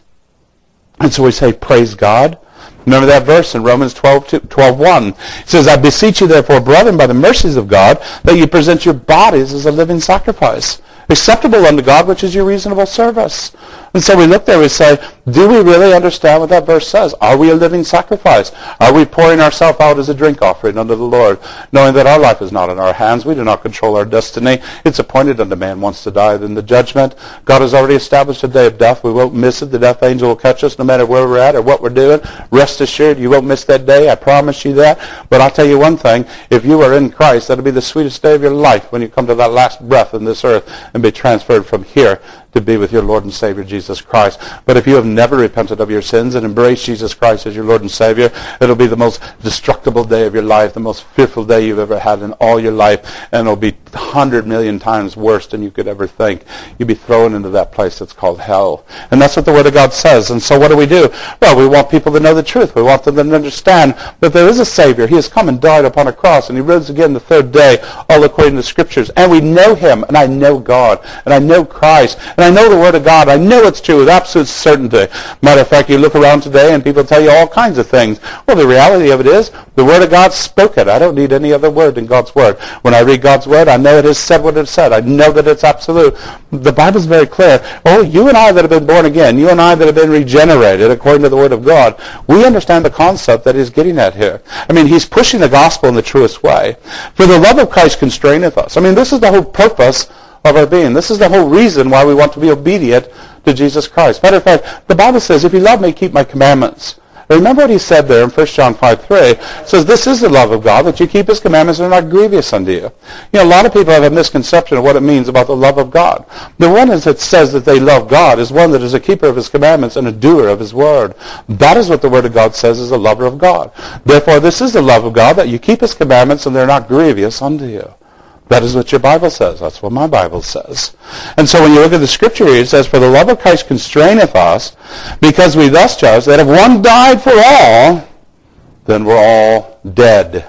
And so we say, praise God. Remember that verse in Romans 12:1. It says, I beseech you therefore, brethren, by the mercies of God, that you present your bodies as a living sacrifice, acceptable unto God, which is your reasonable service. And so we look there, we say, do we really understand what that verse says? Are we a living sacrifice? Are we pouring ourselves out as a drink offering unto the Lord, knowing that our life is not in our hands? We do not control our destiny. It's appointed unto man once to die, then the judgment. God has already established a day of death. We won't miss it. The death angel will catch us no matter where we're at or what we're doing. Rest assured, you won't miss that day. I promise you that. But I'll tell you one thing. If you are in Christ, that'll be the sweetest day of your life when you come to that last breath in this earth and be transferred from here to be with your Lord and Savior, Jesus Christ. But if you have never repented of your sins and embraced Jesus Christ as your Lord and Savior, it'll be the most destructible day of your life, the most fearful day you've ever had in all your life, and it'll be 100 million times worse than you could ever think. You'll be thrown into that place that's called hell. And that's what the Word of God says. And so what do? Well, we want people to know the truth. We want them to understand that there is a Savior. He has come and died upon a cross, and He rose again the third day, all according to the Scriptures. And we know Him, and I know God, and I know Christ, and I know the Word of God. I know it's true with absolute certainty. Matter of fact, you look around today and people tell you all kinds of things. Well, the reality of it is the Word of God spoke it. I don't need any other word than God's Word. When I read God's Word, I know it has said what it said. I know that it's absolute. The Bible's very clear. Oh, you and I that have been born again, you and I that have been regenerated according to the Word of God, we understand the concept that He's getting at here. I mean, He's pushing the gospel in the truest way. For the love of Christ constraineth us. I mean, this is the whole purpose of our being. This is the whole reason why we want to be obedient to Jesus Christ. Matter of fact, the Bible says, if you love me, keep my commandments. Remember what He said there in 1 John 5:3. It says, this is the love of God, that you keep His commandments and are not grievous unto you. You know, a lot of people have a misconception of what it means about the love of God. The one that says that they love God is one that is a keeper of His commandments and a doer of His word. That is what the Word of God says is a lover of God. Therefore, this is the love of God, that you keep His commandments and they're not grievous unto you. That is what your Bible says. That's what my Bible says. And so when you look at the Scripture here, it says, for the love of Christ constraineth us, because we thus judge that if one died for all, then we're all dead.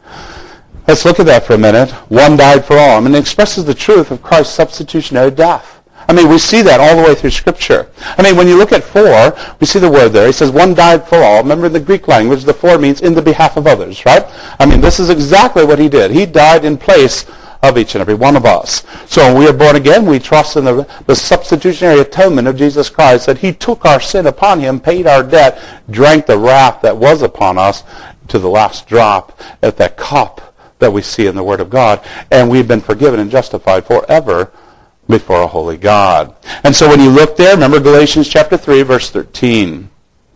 Let's look at that for a minute. One died for all. I mean, it expresses the truth of Christ's substitutionary death. I mean, we see that all the way through Scripture. I mean, when you look at for, we see the word there. He says, one died for all. Remember, in the Greek language, the for means in the behalf of others, right? I mean, this is exactly what He did. He died in place of each and every one of us. So when we are born again, we trust in the substitutionary atonement of Jesus Christ, that he took our sin upon him, paid our debt, drank the wrath that was upon us to the last drop at that cup that we see in the Word of God, and we've been forgiven and justified forever before a holy God. And so when you look there, remember Galatians chapter 3, verse 13.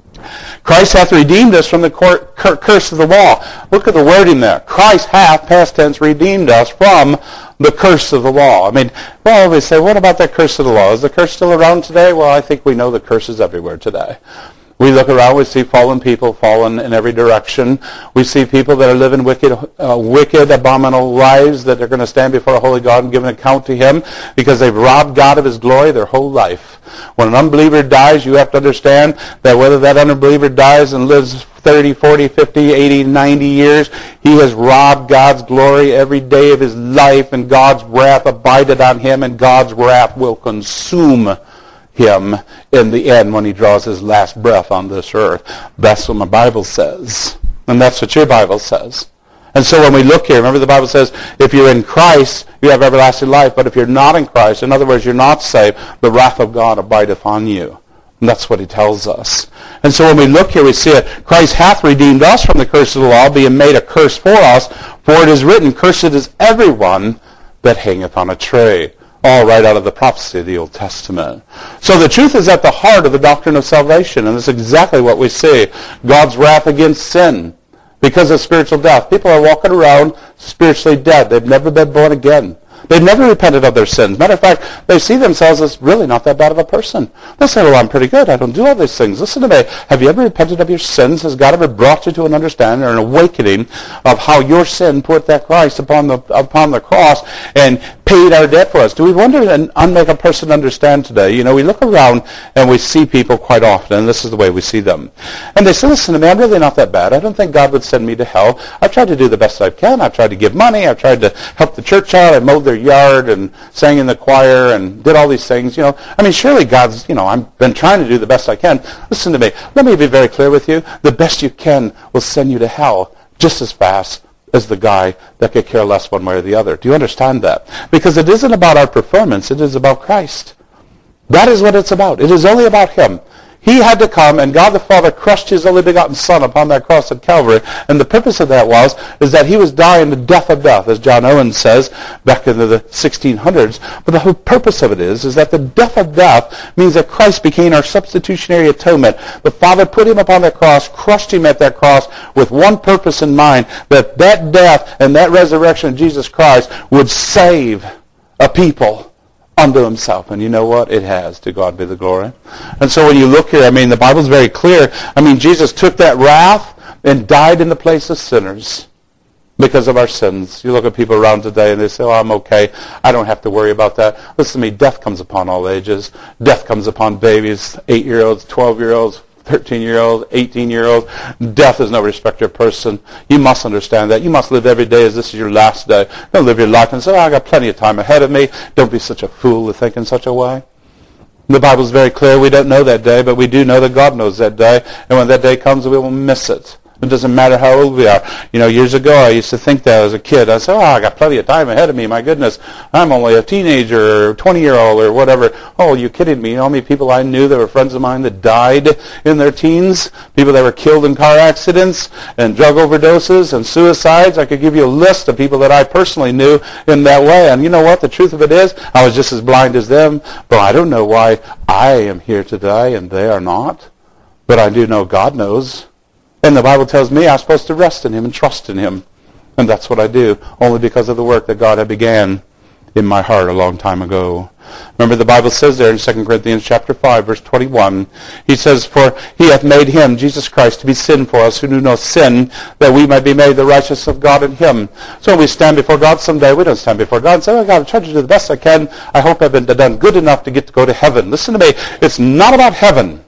Christ hath redeemed us from the curse of the law. Look at the wording there. Christ hath, past tense, redeemed us from the curse of the law. I mean, well, we say, what about that curse of the law? Is the curse still around today? Well, I think we know the curse is everywhere today. We look around, we see fallen people fallen in every direction. We see people that are living wicked, abominable lives, that are going to stand before a holy God and give an account to him because they've robbed God of his glory their whole life. When an unbeliever dies, you have to understand that whether that unbeliever dies and lives 30, 40, 50, 80, 90 years, he has robbed God's glory every day of his life, and God's wrath abided on him, and God's wrath will consume him in the end when he draws his last breath on this earth. That's what my Bible says. And that's what your Bible says. And so when we look here, remember the Bible says, if you're in Christ, you have everlasting life. But if you're not in Christ, in other words, you're not saved, the wrath of God abideth on you. And that's what he tells us. And so when we look here, we see it. Christ hath redeemed us from the curse of the law, being made a curse for us. For it is written, cursed is everyone that hangeth on a tree. All right out of the prophecy of the Old Testament. So the truth is at the heart of the doctrine of salvation, and that's exactly what we see. God's wrath against sin because of spiritual death. People are walking around spiritually dead. They've never been born again. They've never repented of their sins. Matter of fact, they see themselves as really not that bad of a person. They say, well, I'm pretty good. I don't do all these things. Listen to me. Have you ever repented of your sins? Has God ever brought you to an understanding or an awakening of how your sin put that Christ upon the cross and paid our debt for us? Do we wonder and make a person understand today? You know, we look around and we see people quite often, and this is the way we see them. And they say, listen to me, I'm really not that bad. I don't think God would send me to hell. I've tried to do the best I can. I've tried to give money. I've tried to help the church out. I mowed their yard and sang in the choir and did all these things. You know, I mean, surely God's, I've been trying to do the best I can. Listen to me. Let me be very clear with you. The best you can will send you to hell just as fast as the guy that could care less one way or the other. Do you understand that? Because it isn't about our performance. It is about Christ. That is what it's about. It is only about him. He had to come, and God the Father crushed his only begotten Son upon that cross at Calvary. And the purpose of that is that he was dying the death of death, as John Owen says, back in the 1600s. But the whole purpose of it is that the death of death means that Christ became our substitutionary atonement. The Father put him upon that cross, crushed him at that cross with one purpose in mind, that death and that resurrection of Jesus Christ would save a people unto himself. And you know what? It has. To God be the glory. And so when you look here, the Bible's very clear. Jesus took that wrath and died in the place of sinners because of our sins. You look at people around today and they say, oh, I'm okay. I don't have to worry about that. Listen to me. Death comes upon all ages. Death comes upon babies, 8-year-olds, 12-year-olds, 13-year-old, 18-year-old. Death is no respecter of person. You must understand that. You must live every day as this is your last day. Don't live your life and say, I got plenty of time ahead of me. Don't be such a fool to think in such a way. The Bible's very clear. We don't know that day, but we do know that God knows that day. And when that day comes, we will miss it. It doesn't matter how old we are. Years ago, I used to think that as a kid. I said, I got plenty of time ahead of me. My goodness, I'm only a teenager or 20-year-old or whatever. Oh, are you kidding me? You know how many people I knew that were friends of mine that died in their teens? People that were killed in car accidents and drug overdoses and suicides. I could give you a list of people that I personally knew in that way. And you know what? The truth of it is, I was just as blind as them. But I don't know why I am here today and they are not. But I do know God knows. And the Bible tells me I'm supposed to rest in him and trust in him. And that's what I do, only because of the work that God had began in my heart a long time ago. Remember the Bible says there in 2 Corinthians chapter 5, verse 21, he says, for he hath made him, Jesus Christ, to be sin for us who knew no sin, that we might be made the righteousness of God in him. So when we stand before God someday, we don't stand before God and say, oh God, I've tried to do the best I can. I hope I've done good enough to get to go to heaven. Listen to me. It's not about heaven.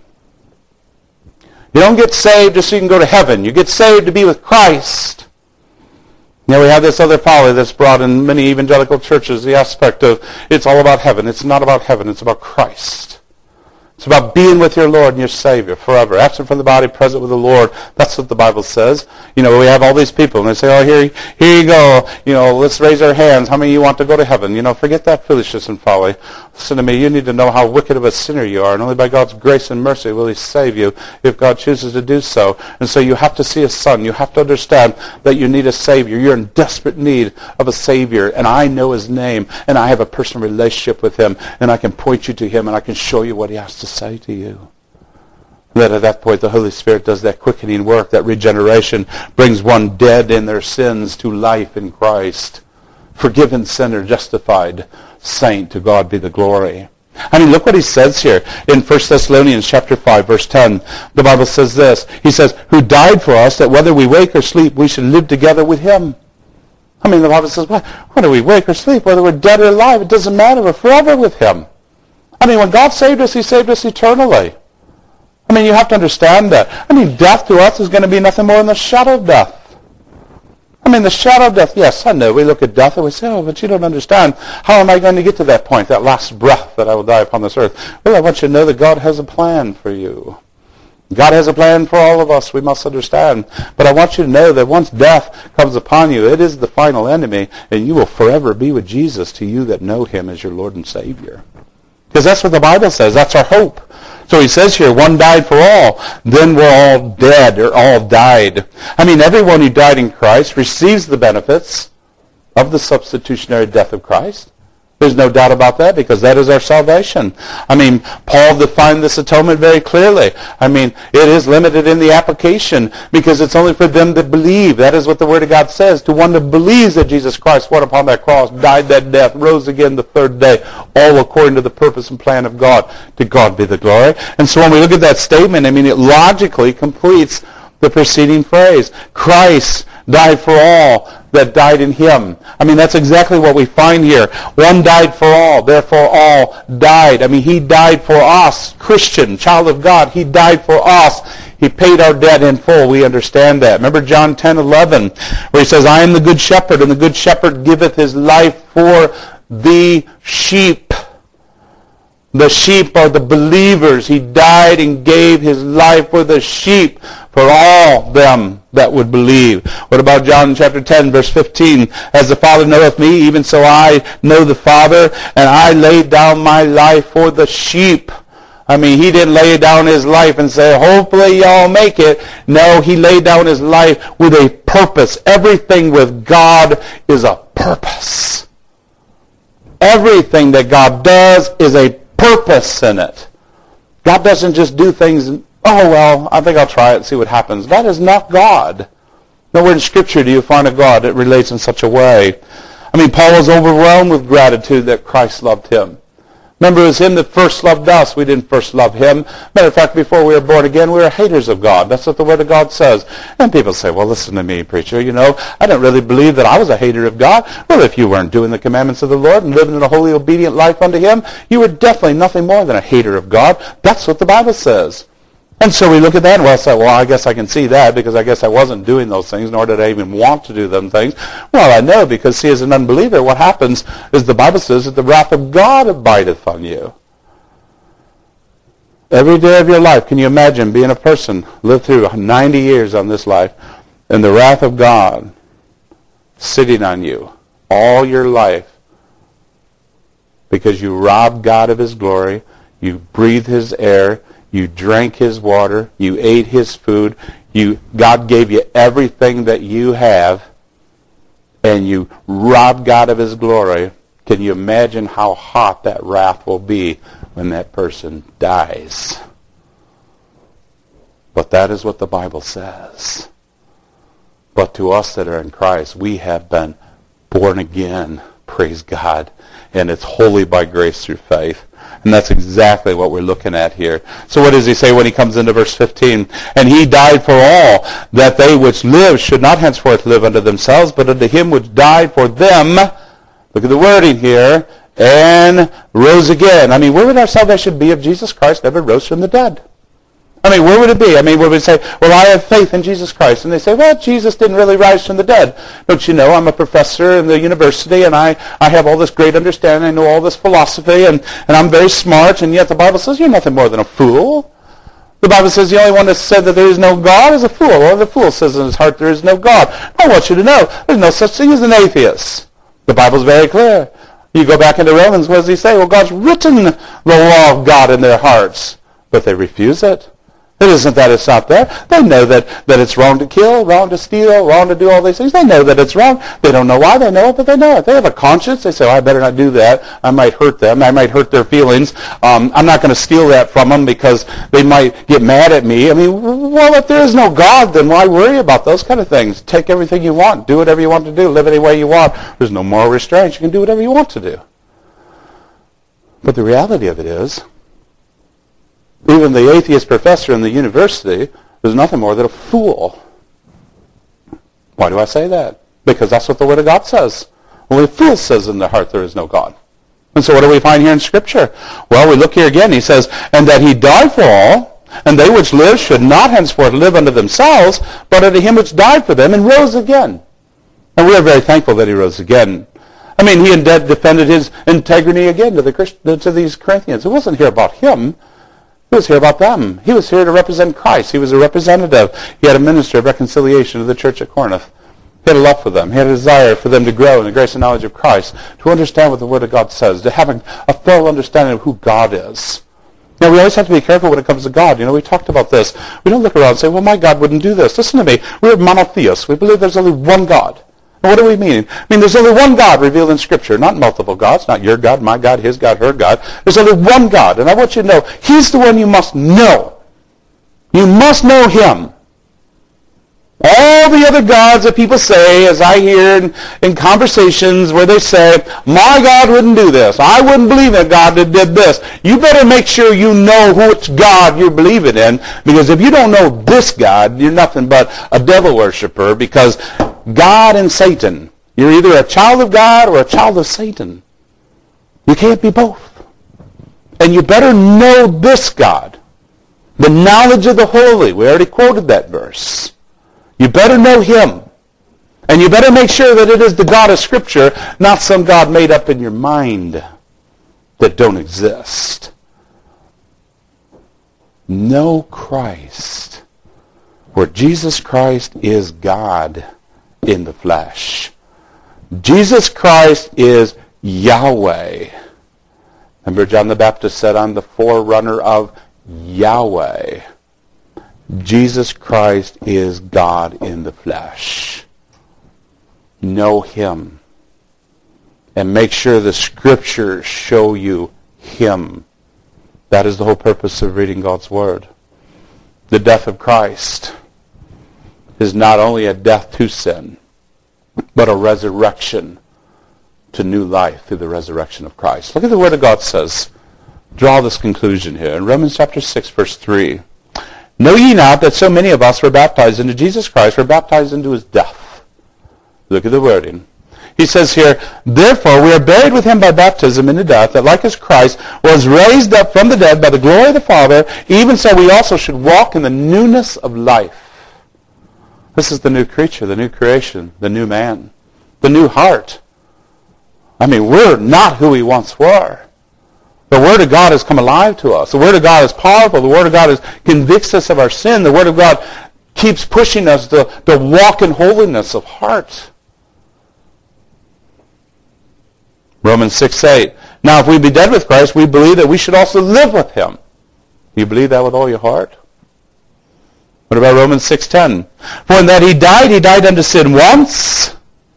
You don't get saved just so you can go to heaven. You get saved to be with Christ. Now we have this other folly that's brought in many evangelical churches, the aspect of it's all about heaven. It's not about heaven. It's about Christ. It's about being with your Lord and your Savior forever. Absent from the body, present with the Lord. That's what the Bible says. We have all these people, and they say, oh, here you go. Let's raise our hands. How many of you want to go to heaven? Forget that foolishness and folly. Listen to me. You need to know how wicked of a sinner you are, and only by God's grace and mercy will He save you if God chooses to do so. And so you have to see a son. You have to understand that you need a Savior. You're in desperate need of a Savior, and I know His name, and I have a personal relationship with Him, and I can point you to Him, and I can show you what He has to say to you. That at that point the Holy Spirit does that quickening work, that regeneration, brings one dead in their sins to life in Christ. Forgiven sinner, justified saint, to God be the glory. Look what he says here in 1 Thessalonians chapter 5, verse 10. The Bible says this. He says, who died for us, that whether we wake or sleep, we should live together with Him. The Bible says, whether we wake or sleep, whether we're dead or alive, it doesn't matter. We're forever with Him. When God saved us, He saved us eternally. You have to understand that. Death to us is going to be nothing more than the shadow of death. The shadow of death, yes, I know. We look at death and we say, oh, but you don't understand. How am I going to get to that point, that last breath that I will die upon this earth? Well, I want you to know that God has a plan for you. God has a plan for all of us. We must understand. But I want you to know that once death comes upon you, it is the final enemy, and you will forever be with Jesus, to you that know Him as your Lord and Savior. Because that's what the Bible says. That's our hope. So he says here, one died for all. Then we're all dead, or all died. Everyone who died in Christ receives the benefits of the substitutionary death of Christ. There's no doubt about that, because that is our salvation. Paul defined this atonement very clearly. It is limited in the application, because it's only for them that believe. That is what the Word of God says. To one that believes that Jesus Christ went upon that cross, died that death, rose again the third day, all according to the purpose and plan of God. To God be the glory. And so when we look at that statement, it logically completes the preceding phrase. Christ died for all that died in Him. That's exactly what we find here. One died for all, therefore all died. He died for us, Christian, child of God. He died for us. He paid our debt in full. We understand that. Remember John 10:11, where He says, I am the good shepherd, and the good shepherd giveth his life for the sheep. The sheep are the believers. He died and gave His life for the sheep, for all them that would believe. What about John chapter 10, verse 15? As the Father knoweth me, even so I know the Father, and I laid down my life for the sheep. He didn't lay down His life and say, hopefully y'all make it. No, He laid down His life with a purpose. Everything with God is a purpose. Everything that God does is a purpose in it. God doesn't just do things, I think I'll try it and see what happens. That is not God. Nowhere in Scripture do you find a God that relates in such a way. Paul was overwhelmed with gratitude that Christ loved him. Remember, it was Him that first loved us. We didn't first love Him. Matter of fact, before we were born again, we were haters of God. That's what the Word of God says. And people say, well, listen to me, preacher. I don't really believe that I was a hater of God. Well, if you weren't doing the commandments of the Lord and living in a holy, obedient life unto Him, you were definitely nothing more than a hater of God. That's what the Bible says. And so we look at that and say, well, I guess I can see that, because I guess I wasn't doing those things, nor did I even want to do them things. Well, I know, because see, as an unbeliever, what happens is the Bible says that the wrath of God abideth on you. Every day of your life, can you imagine being a person, live through 90 years on this life, and the wrath of God sitting on you all your life, because you robbed God of His glory, you breathed His air, you drank His water, you ate His food, God gave you everything that you have, and you robbed God of His glory. Can you imagine how hot that wrath will be when that person dies? But that is what the Bible says. But to us that are in Christ, we have been born again, praise God, and it's wholly by grace through faith. And that's exactly what we're looking at here. So what does he say when he comes into verse 15? And He died for all, that they which live should not henceforth live unto themselves, but unto Him which died for them. Look at the wording here. And rose again. Where would our salvation be if Jesus Christ never rose from the dead? I mean, where would it be? I mean, would we say, well, I have faith in Jesus Christ? And they say, well, Jesus didn't really rise from the dead. Don't you know, I'm a professor in the university, and I have all this great understanding. I know all this philosophy, and I'm very smart, and yet the Bible says you're nothing more than a fool. The Bible says the only one that said that there is no God is a fool. Or the fool says in his heart there is no God. I want you to know there's no such thing as an atheist. The Bible's very clear. You go back into Romans, what does he say? Well, God's written the law of God in their hearts, but they refuse it. It isn't that it's not there. They know that it's wrong to kill, wrong to steal, wrong to do all these things. They know that it's wrong. They don't know why they know it, but they know it. They have a conscience. They say, I better not do that. I might hurt them. I might hurt their feelings. I'm not going to steal that from them because they might get mad at me. I mean, well, if there is no God, then why worry about those kind of things? Take everything you want. Do whatever you want to do. Live any way you want. There's no moral restraints. You can do whatever you want to do. But the reality of it is, even the atheist professor in the university is nothing more than a fool. Why do I say that? Because that's what the Word of God says. Only a fool says in their heart there is no God. And so what do we find here in Scripture? Well, we look here again. He says, and that he died for all, and they which live should not henceforth live unto themselves, but unto him which died for them and rose again. And we are very thankful that he rose again. I mean, he indeed defended his integrity again to these Corinthians. It wasn't here about him. He was here about them. He was here to represent Christ. He was a representative. He had a minister of reconciliation to the church at Corinth. He had a love for them. He had a desire for them to grow in the grace and knowledge of Christ, to understand what the Word of God says, to have a full understanding of who God is. Now, we always have to be careful when it comes to God. You know, we talked about this. We don't look around and say, well, my God wouldn't do this. Listen to me. We're monotheists. We believe there's only one God. And what do we mean? I mean, there's only one God revealed in Scripture, not multiple gods, not your God, my God, his God, her God. There's only one God, and I want you to know, he's the one you must know. You must know him. All the other gods that people say, as I hear in conversations where they say, my God wouldn't do this. I wouldn't believe in God that did this. You better make sure you know which God you're believing in, because if you don't know this God, you're nothing but a devil worshiper, because God and Satan, you're either a child of God or a child of Satan. You can't be both. And you better know this God, the knowledge of the holy. We already quoted that verse. You better know him. And you better make sure that it is the God of Scripture, not some God made up in your mind that don't exist. Know Christ, where Jesus Christ is God in the flesh. Jesus Christ is Yahweh. Remember John the Baptist said, I'm the forerunner of Yahweh. Jesus Christ is God in the flesh. Know him. And make sure the Scriptures show you him. That is the whole purpose of reading God's Word. The death of Christ is not only a death to sin, but a resurrection to new life through the resurrection of Christ. Look at the Word of God says. Draw this conclusion here. In Romans chapter 6, verse 3. Know ye not that so many of us were baptized into Jesus Christ, were baptized into his death? Look at the wording. He says here, therefore we are buried with him by baptism into death, that like as Christ was raised up from the dead by the glory of the Father, even so we also should walk in the newness of life. This is the new creature, the new creation, the new man, the new heart. I mean, we're not who we once were. The Word of God has come alive to us. The Word of God is powerful. The Word of God convicts us of our sin. The Word of God keeps pushing us to walk in holiness of heart. Romans 6:8. Now if we be dead with Christ, we believe that we should also live with him. Do you believe that with all your heart? What about Romans 6:10? For in that he died unto sin once.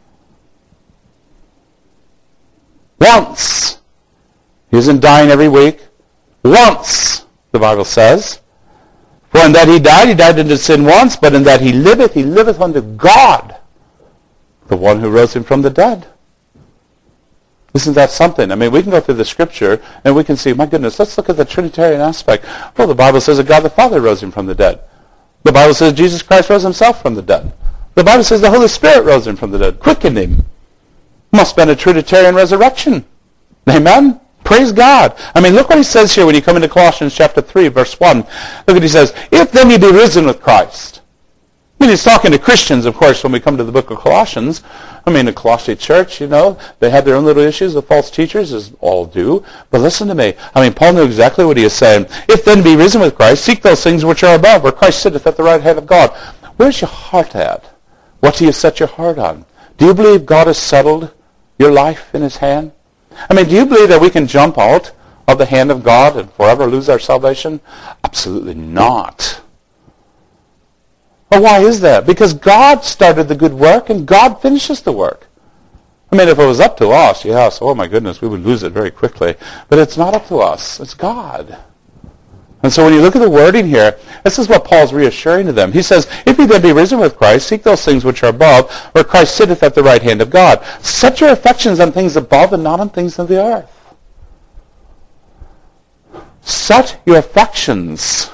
Once. He isn't dying every week. Once, the Bible says. For in that he died unto sin once, but in that he liveth unto God, the one who rose him from the dead. Isn't that something? I mean, we can go through the Scripture and we can see, my goodness, let's look at the Trinitarian aspect. Well, the Bible says that God the Father rose him from the dead. The Bible says Jesus Christ rose himself from the dead. The Bible says the Holy Spirit rose him from the dead, quickened him. Must have been a Trinitarian resurrection. Amen? Praise God. I mean, look what he says here when you come into Colossians chapter 3, verse 1. Look what he says. If then ye be risen with Christ. I mean, he's talking to Christians, of course, when we come to the book of Colossians. I mean, the Colossae church, they had their own little issues with false teachers, as all do. But listen to me. I mean, Paul knew exactly what he is saying. If then be risen with Christ, seek those things which are above, where Christ sitteth at the right hand of God. Where's your heart at? What do you set your heart on? Do you believe God has settled your life in his hand? I mean, do you believe that we can jump out of the hand of God and forever lose our salvation? Absolutely not. Well, why is that? Because God started the good work and God finishes the work. I mean, if it was up to us, yes, oh my goodness, we would lose it very quickly. But it's not up to us. It's God. And so when you look at the wording here, this is what Paul's reassuring to them. He says, if ye then be risen with Christ, seek those things which are above, where Christ sitteth at the right hand of God. Set your affections on things above and not on things of the earth. Set your affections.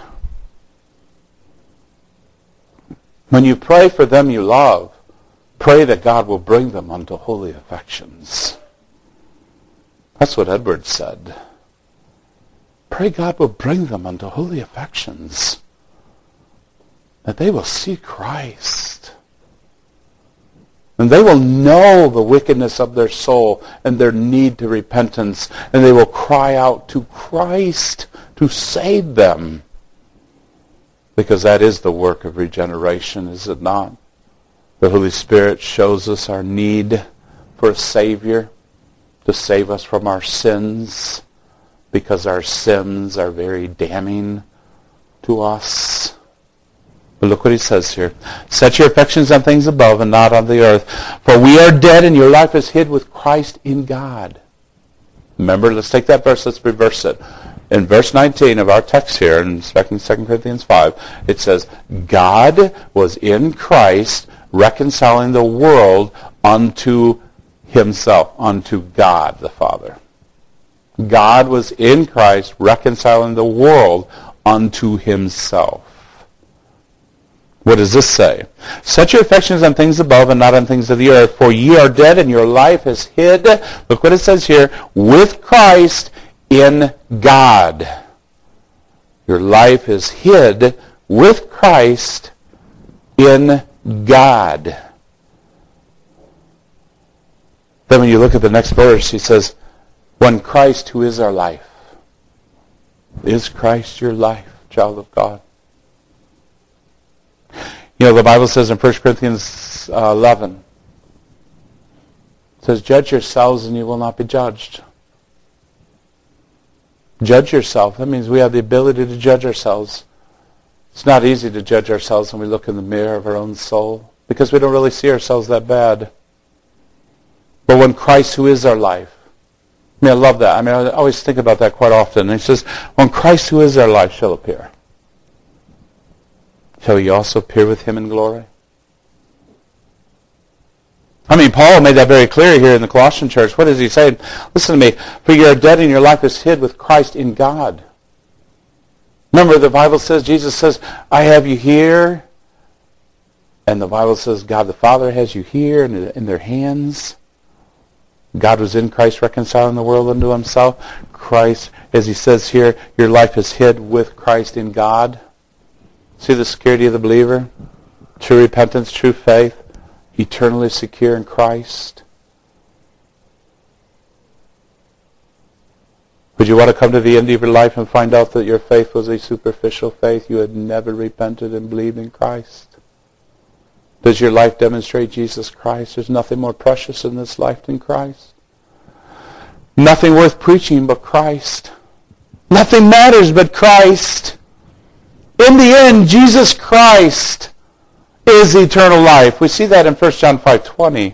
When you pray for them you love, pray that God will bring them unto holy affections. That's what Edwards said. Pray God will bring them unto holy affections, that they will see Christ. And they will know the wickedness of their soul and their need to repentance, and they will cry out to Christ to save them. Because that is the work of regeneration, is it not? The Holy Spirit shows us our need for a Savior to save us from our sins, because our sins are very damning to us. But look what he says here. Set your affections on things above and not on the earth. For we are dead and your life is hid with Christ in God. Remember, let's take that verse, let's reverse it. In verse 19 of our text here, in 2 Corinthians 5, it says, God was in Christ reconciling the world unto himself, unto God the Father. God was in Christ reconciling the world unto himself. What does this say? Set your affections on things above and not on things of the earth, for ye are dead and your life is hid. Look what it says here, with Christ in God. Your life is hid with Christ in God. Then when you look at the next verse, he says, when Christ, who is our life. Is Christ your life, child of God? The Bible says in 1 Corinthians 11, it says, judge yourselves and you will not be judged. Judge yourself. That means we have the ability to judge ourselves. It's not easy to judge ourselves when we look in the mirror of our own soul, because we don't really see ourselves that bad. But when Christ, who is our life, I love that. I always think about that quite often. And he says, when Christ, who is our life, shall appear, shall he also appear with him in glory? Paul made that very clear here in the Colossian church. What is he saying? Listen to me. For you are dead and your life is hid with Christ in God. Remember, the Bible says, Jesus says, I have you here. And the Bible says, God the Father has you here in their hands. God was in Christ reconciling the world unto himself. Christ, as he says here, your life is hid with Christ in God. See the security of the believer? True repentance, true faith, eternally secure in Christ. Would you want to come to the end of your life and find out that your faith was a superficial faith? You had never repented and believed in Christ? Does your life demonstrate Jesus Christ? There's nothing more precious in this life than Christ. Nothing worth preaching but Christ. Nothing matters but Christ. In the end, Jesus Christ is eternal life. We see that in 1 John 5:20.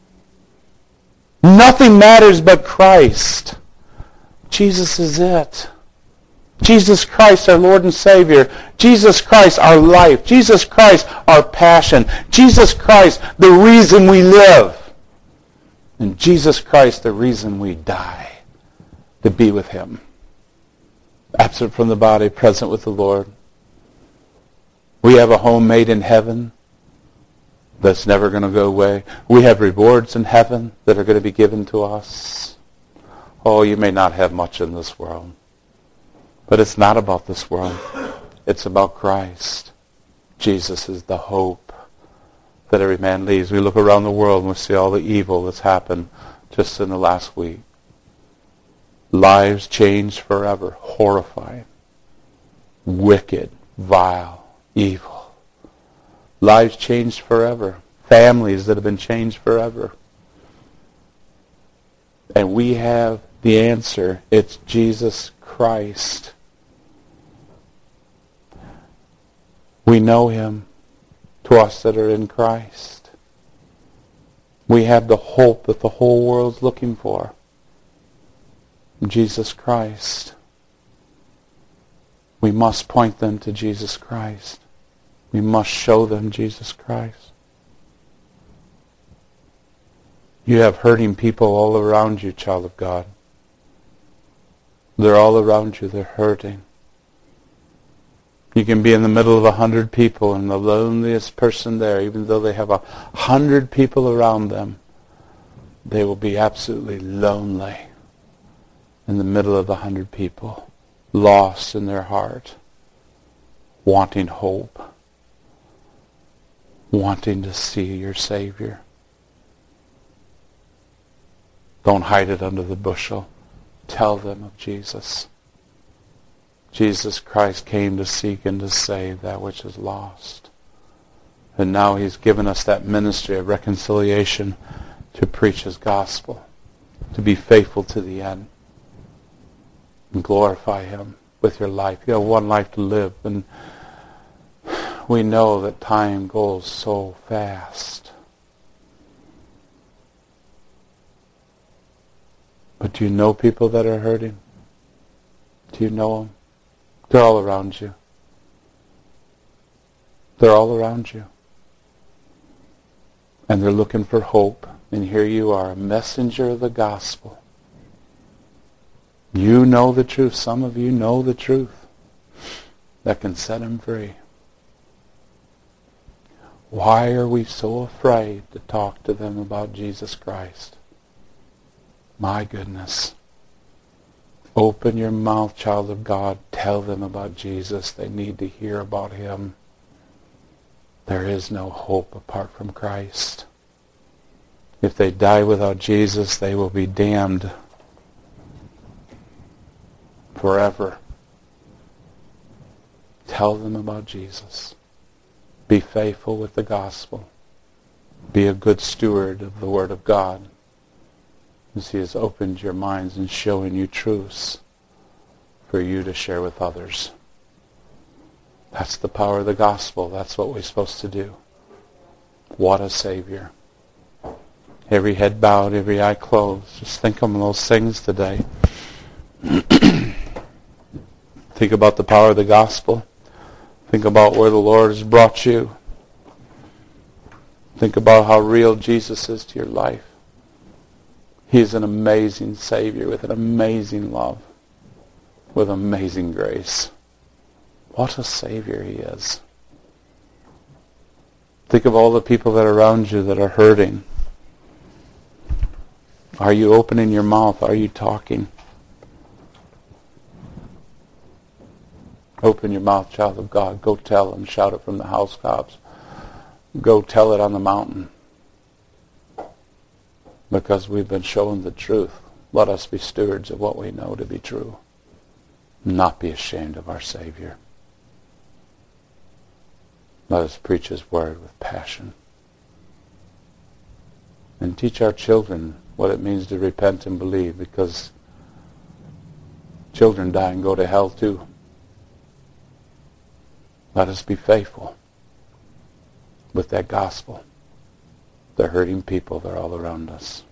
Nothing matters but Christ. Jesus is it. Jesus Christ, our Lord and Savior. Jesus Christ, our life. Jesus Christ, our passion. Jesus Christ, the reason we live. And Jesus Christ, the reason we die. To be with him. Absent from the body, present with the Lord. We have a home made in heaven that's never going to go away. We have rewards in heaven that are going to be given to us. Oh, you may not have much in this world. But it's not about this world. It's about Christ. Jesus is the hope that every man leaves. We look around the world and we see all the evil that's happened just in the last week. Lives changed forever. Horrifying. Wicked. Vile. Evil. Lives changed forever. Families that have been changed forever. And we have the answer. It's Jesus Christ. We know Him, to us that are in Christ. We have the hope that the whole world's looking for. Jesus Christ. We must point them to Jesus Christ. We must show them Jesus Christ. You have hurting people all around you, child of God. They're all around you. They're hurting. You can be in the middle of 100 people and the loneliest person there, even though they have 100 people around them, they will be absolutely lonely in the middle of 100 people, lost in their heart, wanting hope, wanting to see your Savior. Don't hide it under the bushel. Tell them of Jesus. Jesus Christ came to seek and to save that which is lost. And now He's given us that ministry of reconciliation to preach His gospel, to be faithful to the end, and glorify Him with your life. You have one life to live, and we know that time goes so fast. But do you know people that are hurting? Do you know them? They're all around you. They're all around you. And they're looking for hope. And here you are, a messenger of the gospel. You know the truth. Some of you know the truth that can set them free. Why are we so afraid to talk to them about Jesus Christ? My goodness. Open your mouth, child of God. Tell them about Jesus. They need to hear about Him. There is no hope apart from Christ. If they die without Jesus, they will be damned forever. Tell them about Jesus. Be faithful with the gospel. Be a good steward of the Word of God, as He has opened your minds and showing you truths for you to share with others. That's the power of the gospel. That's what we're supposed to do. What a Savior. Every head bowed, every eye closed. Just think of those things today. Think about the power of the gospel. Think about where the Lord has brought you. Think about how real Jesus is to your life. He's an amazing Savior with an amazing love, with amazing grace. What a Savior He is. Think of all the people that are around you that are hurting. Are you opening your mouth? Are you talking? Open your mouth, child of God. Go tell them. Shout it from the housetops. Go tell it on the mountain. Because we've been shown the truth. Let us be stewards of what we know to be true. Not be ashamed of our Savior. Let us preach His word with passion. And teach our children what it means to repent and believe, because children die and go to hell too. Let us be faithful with that gospel. The hurting people, they're all around us.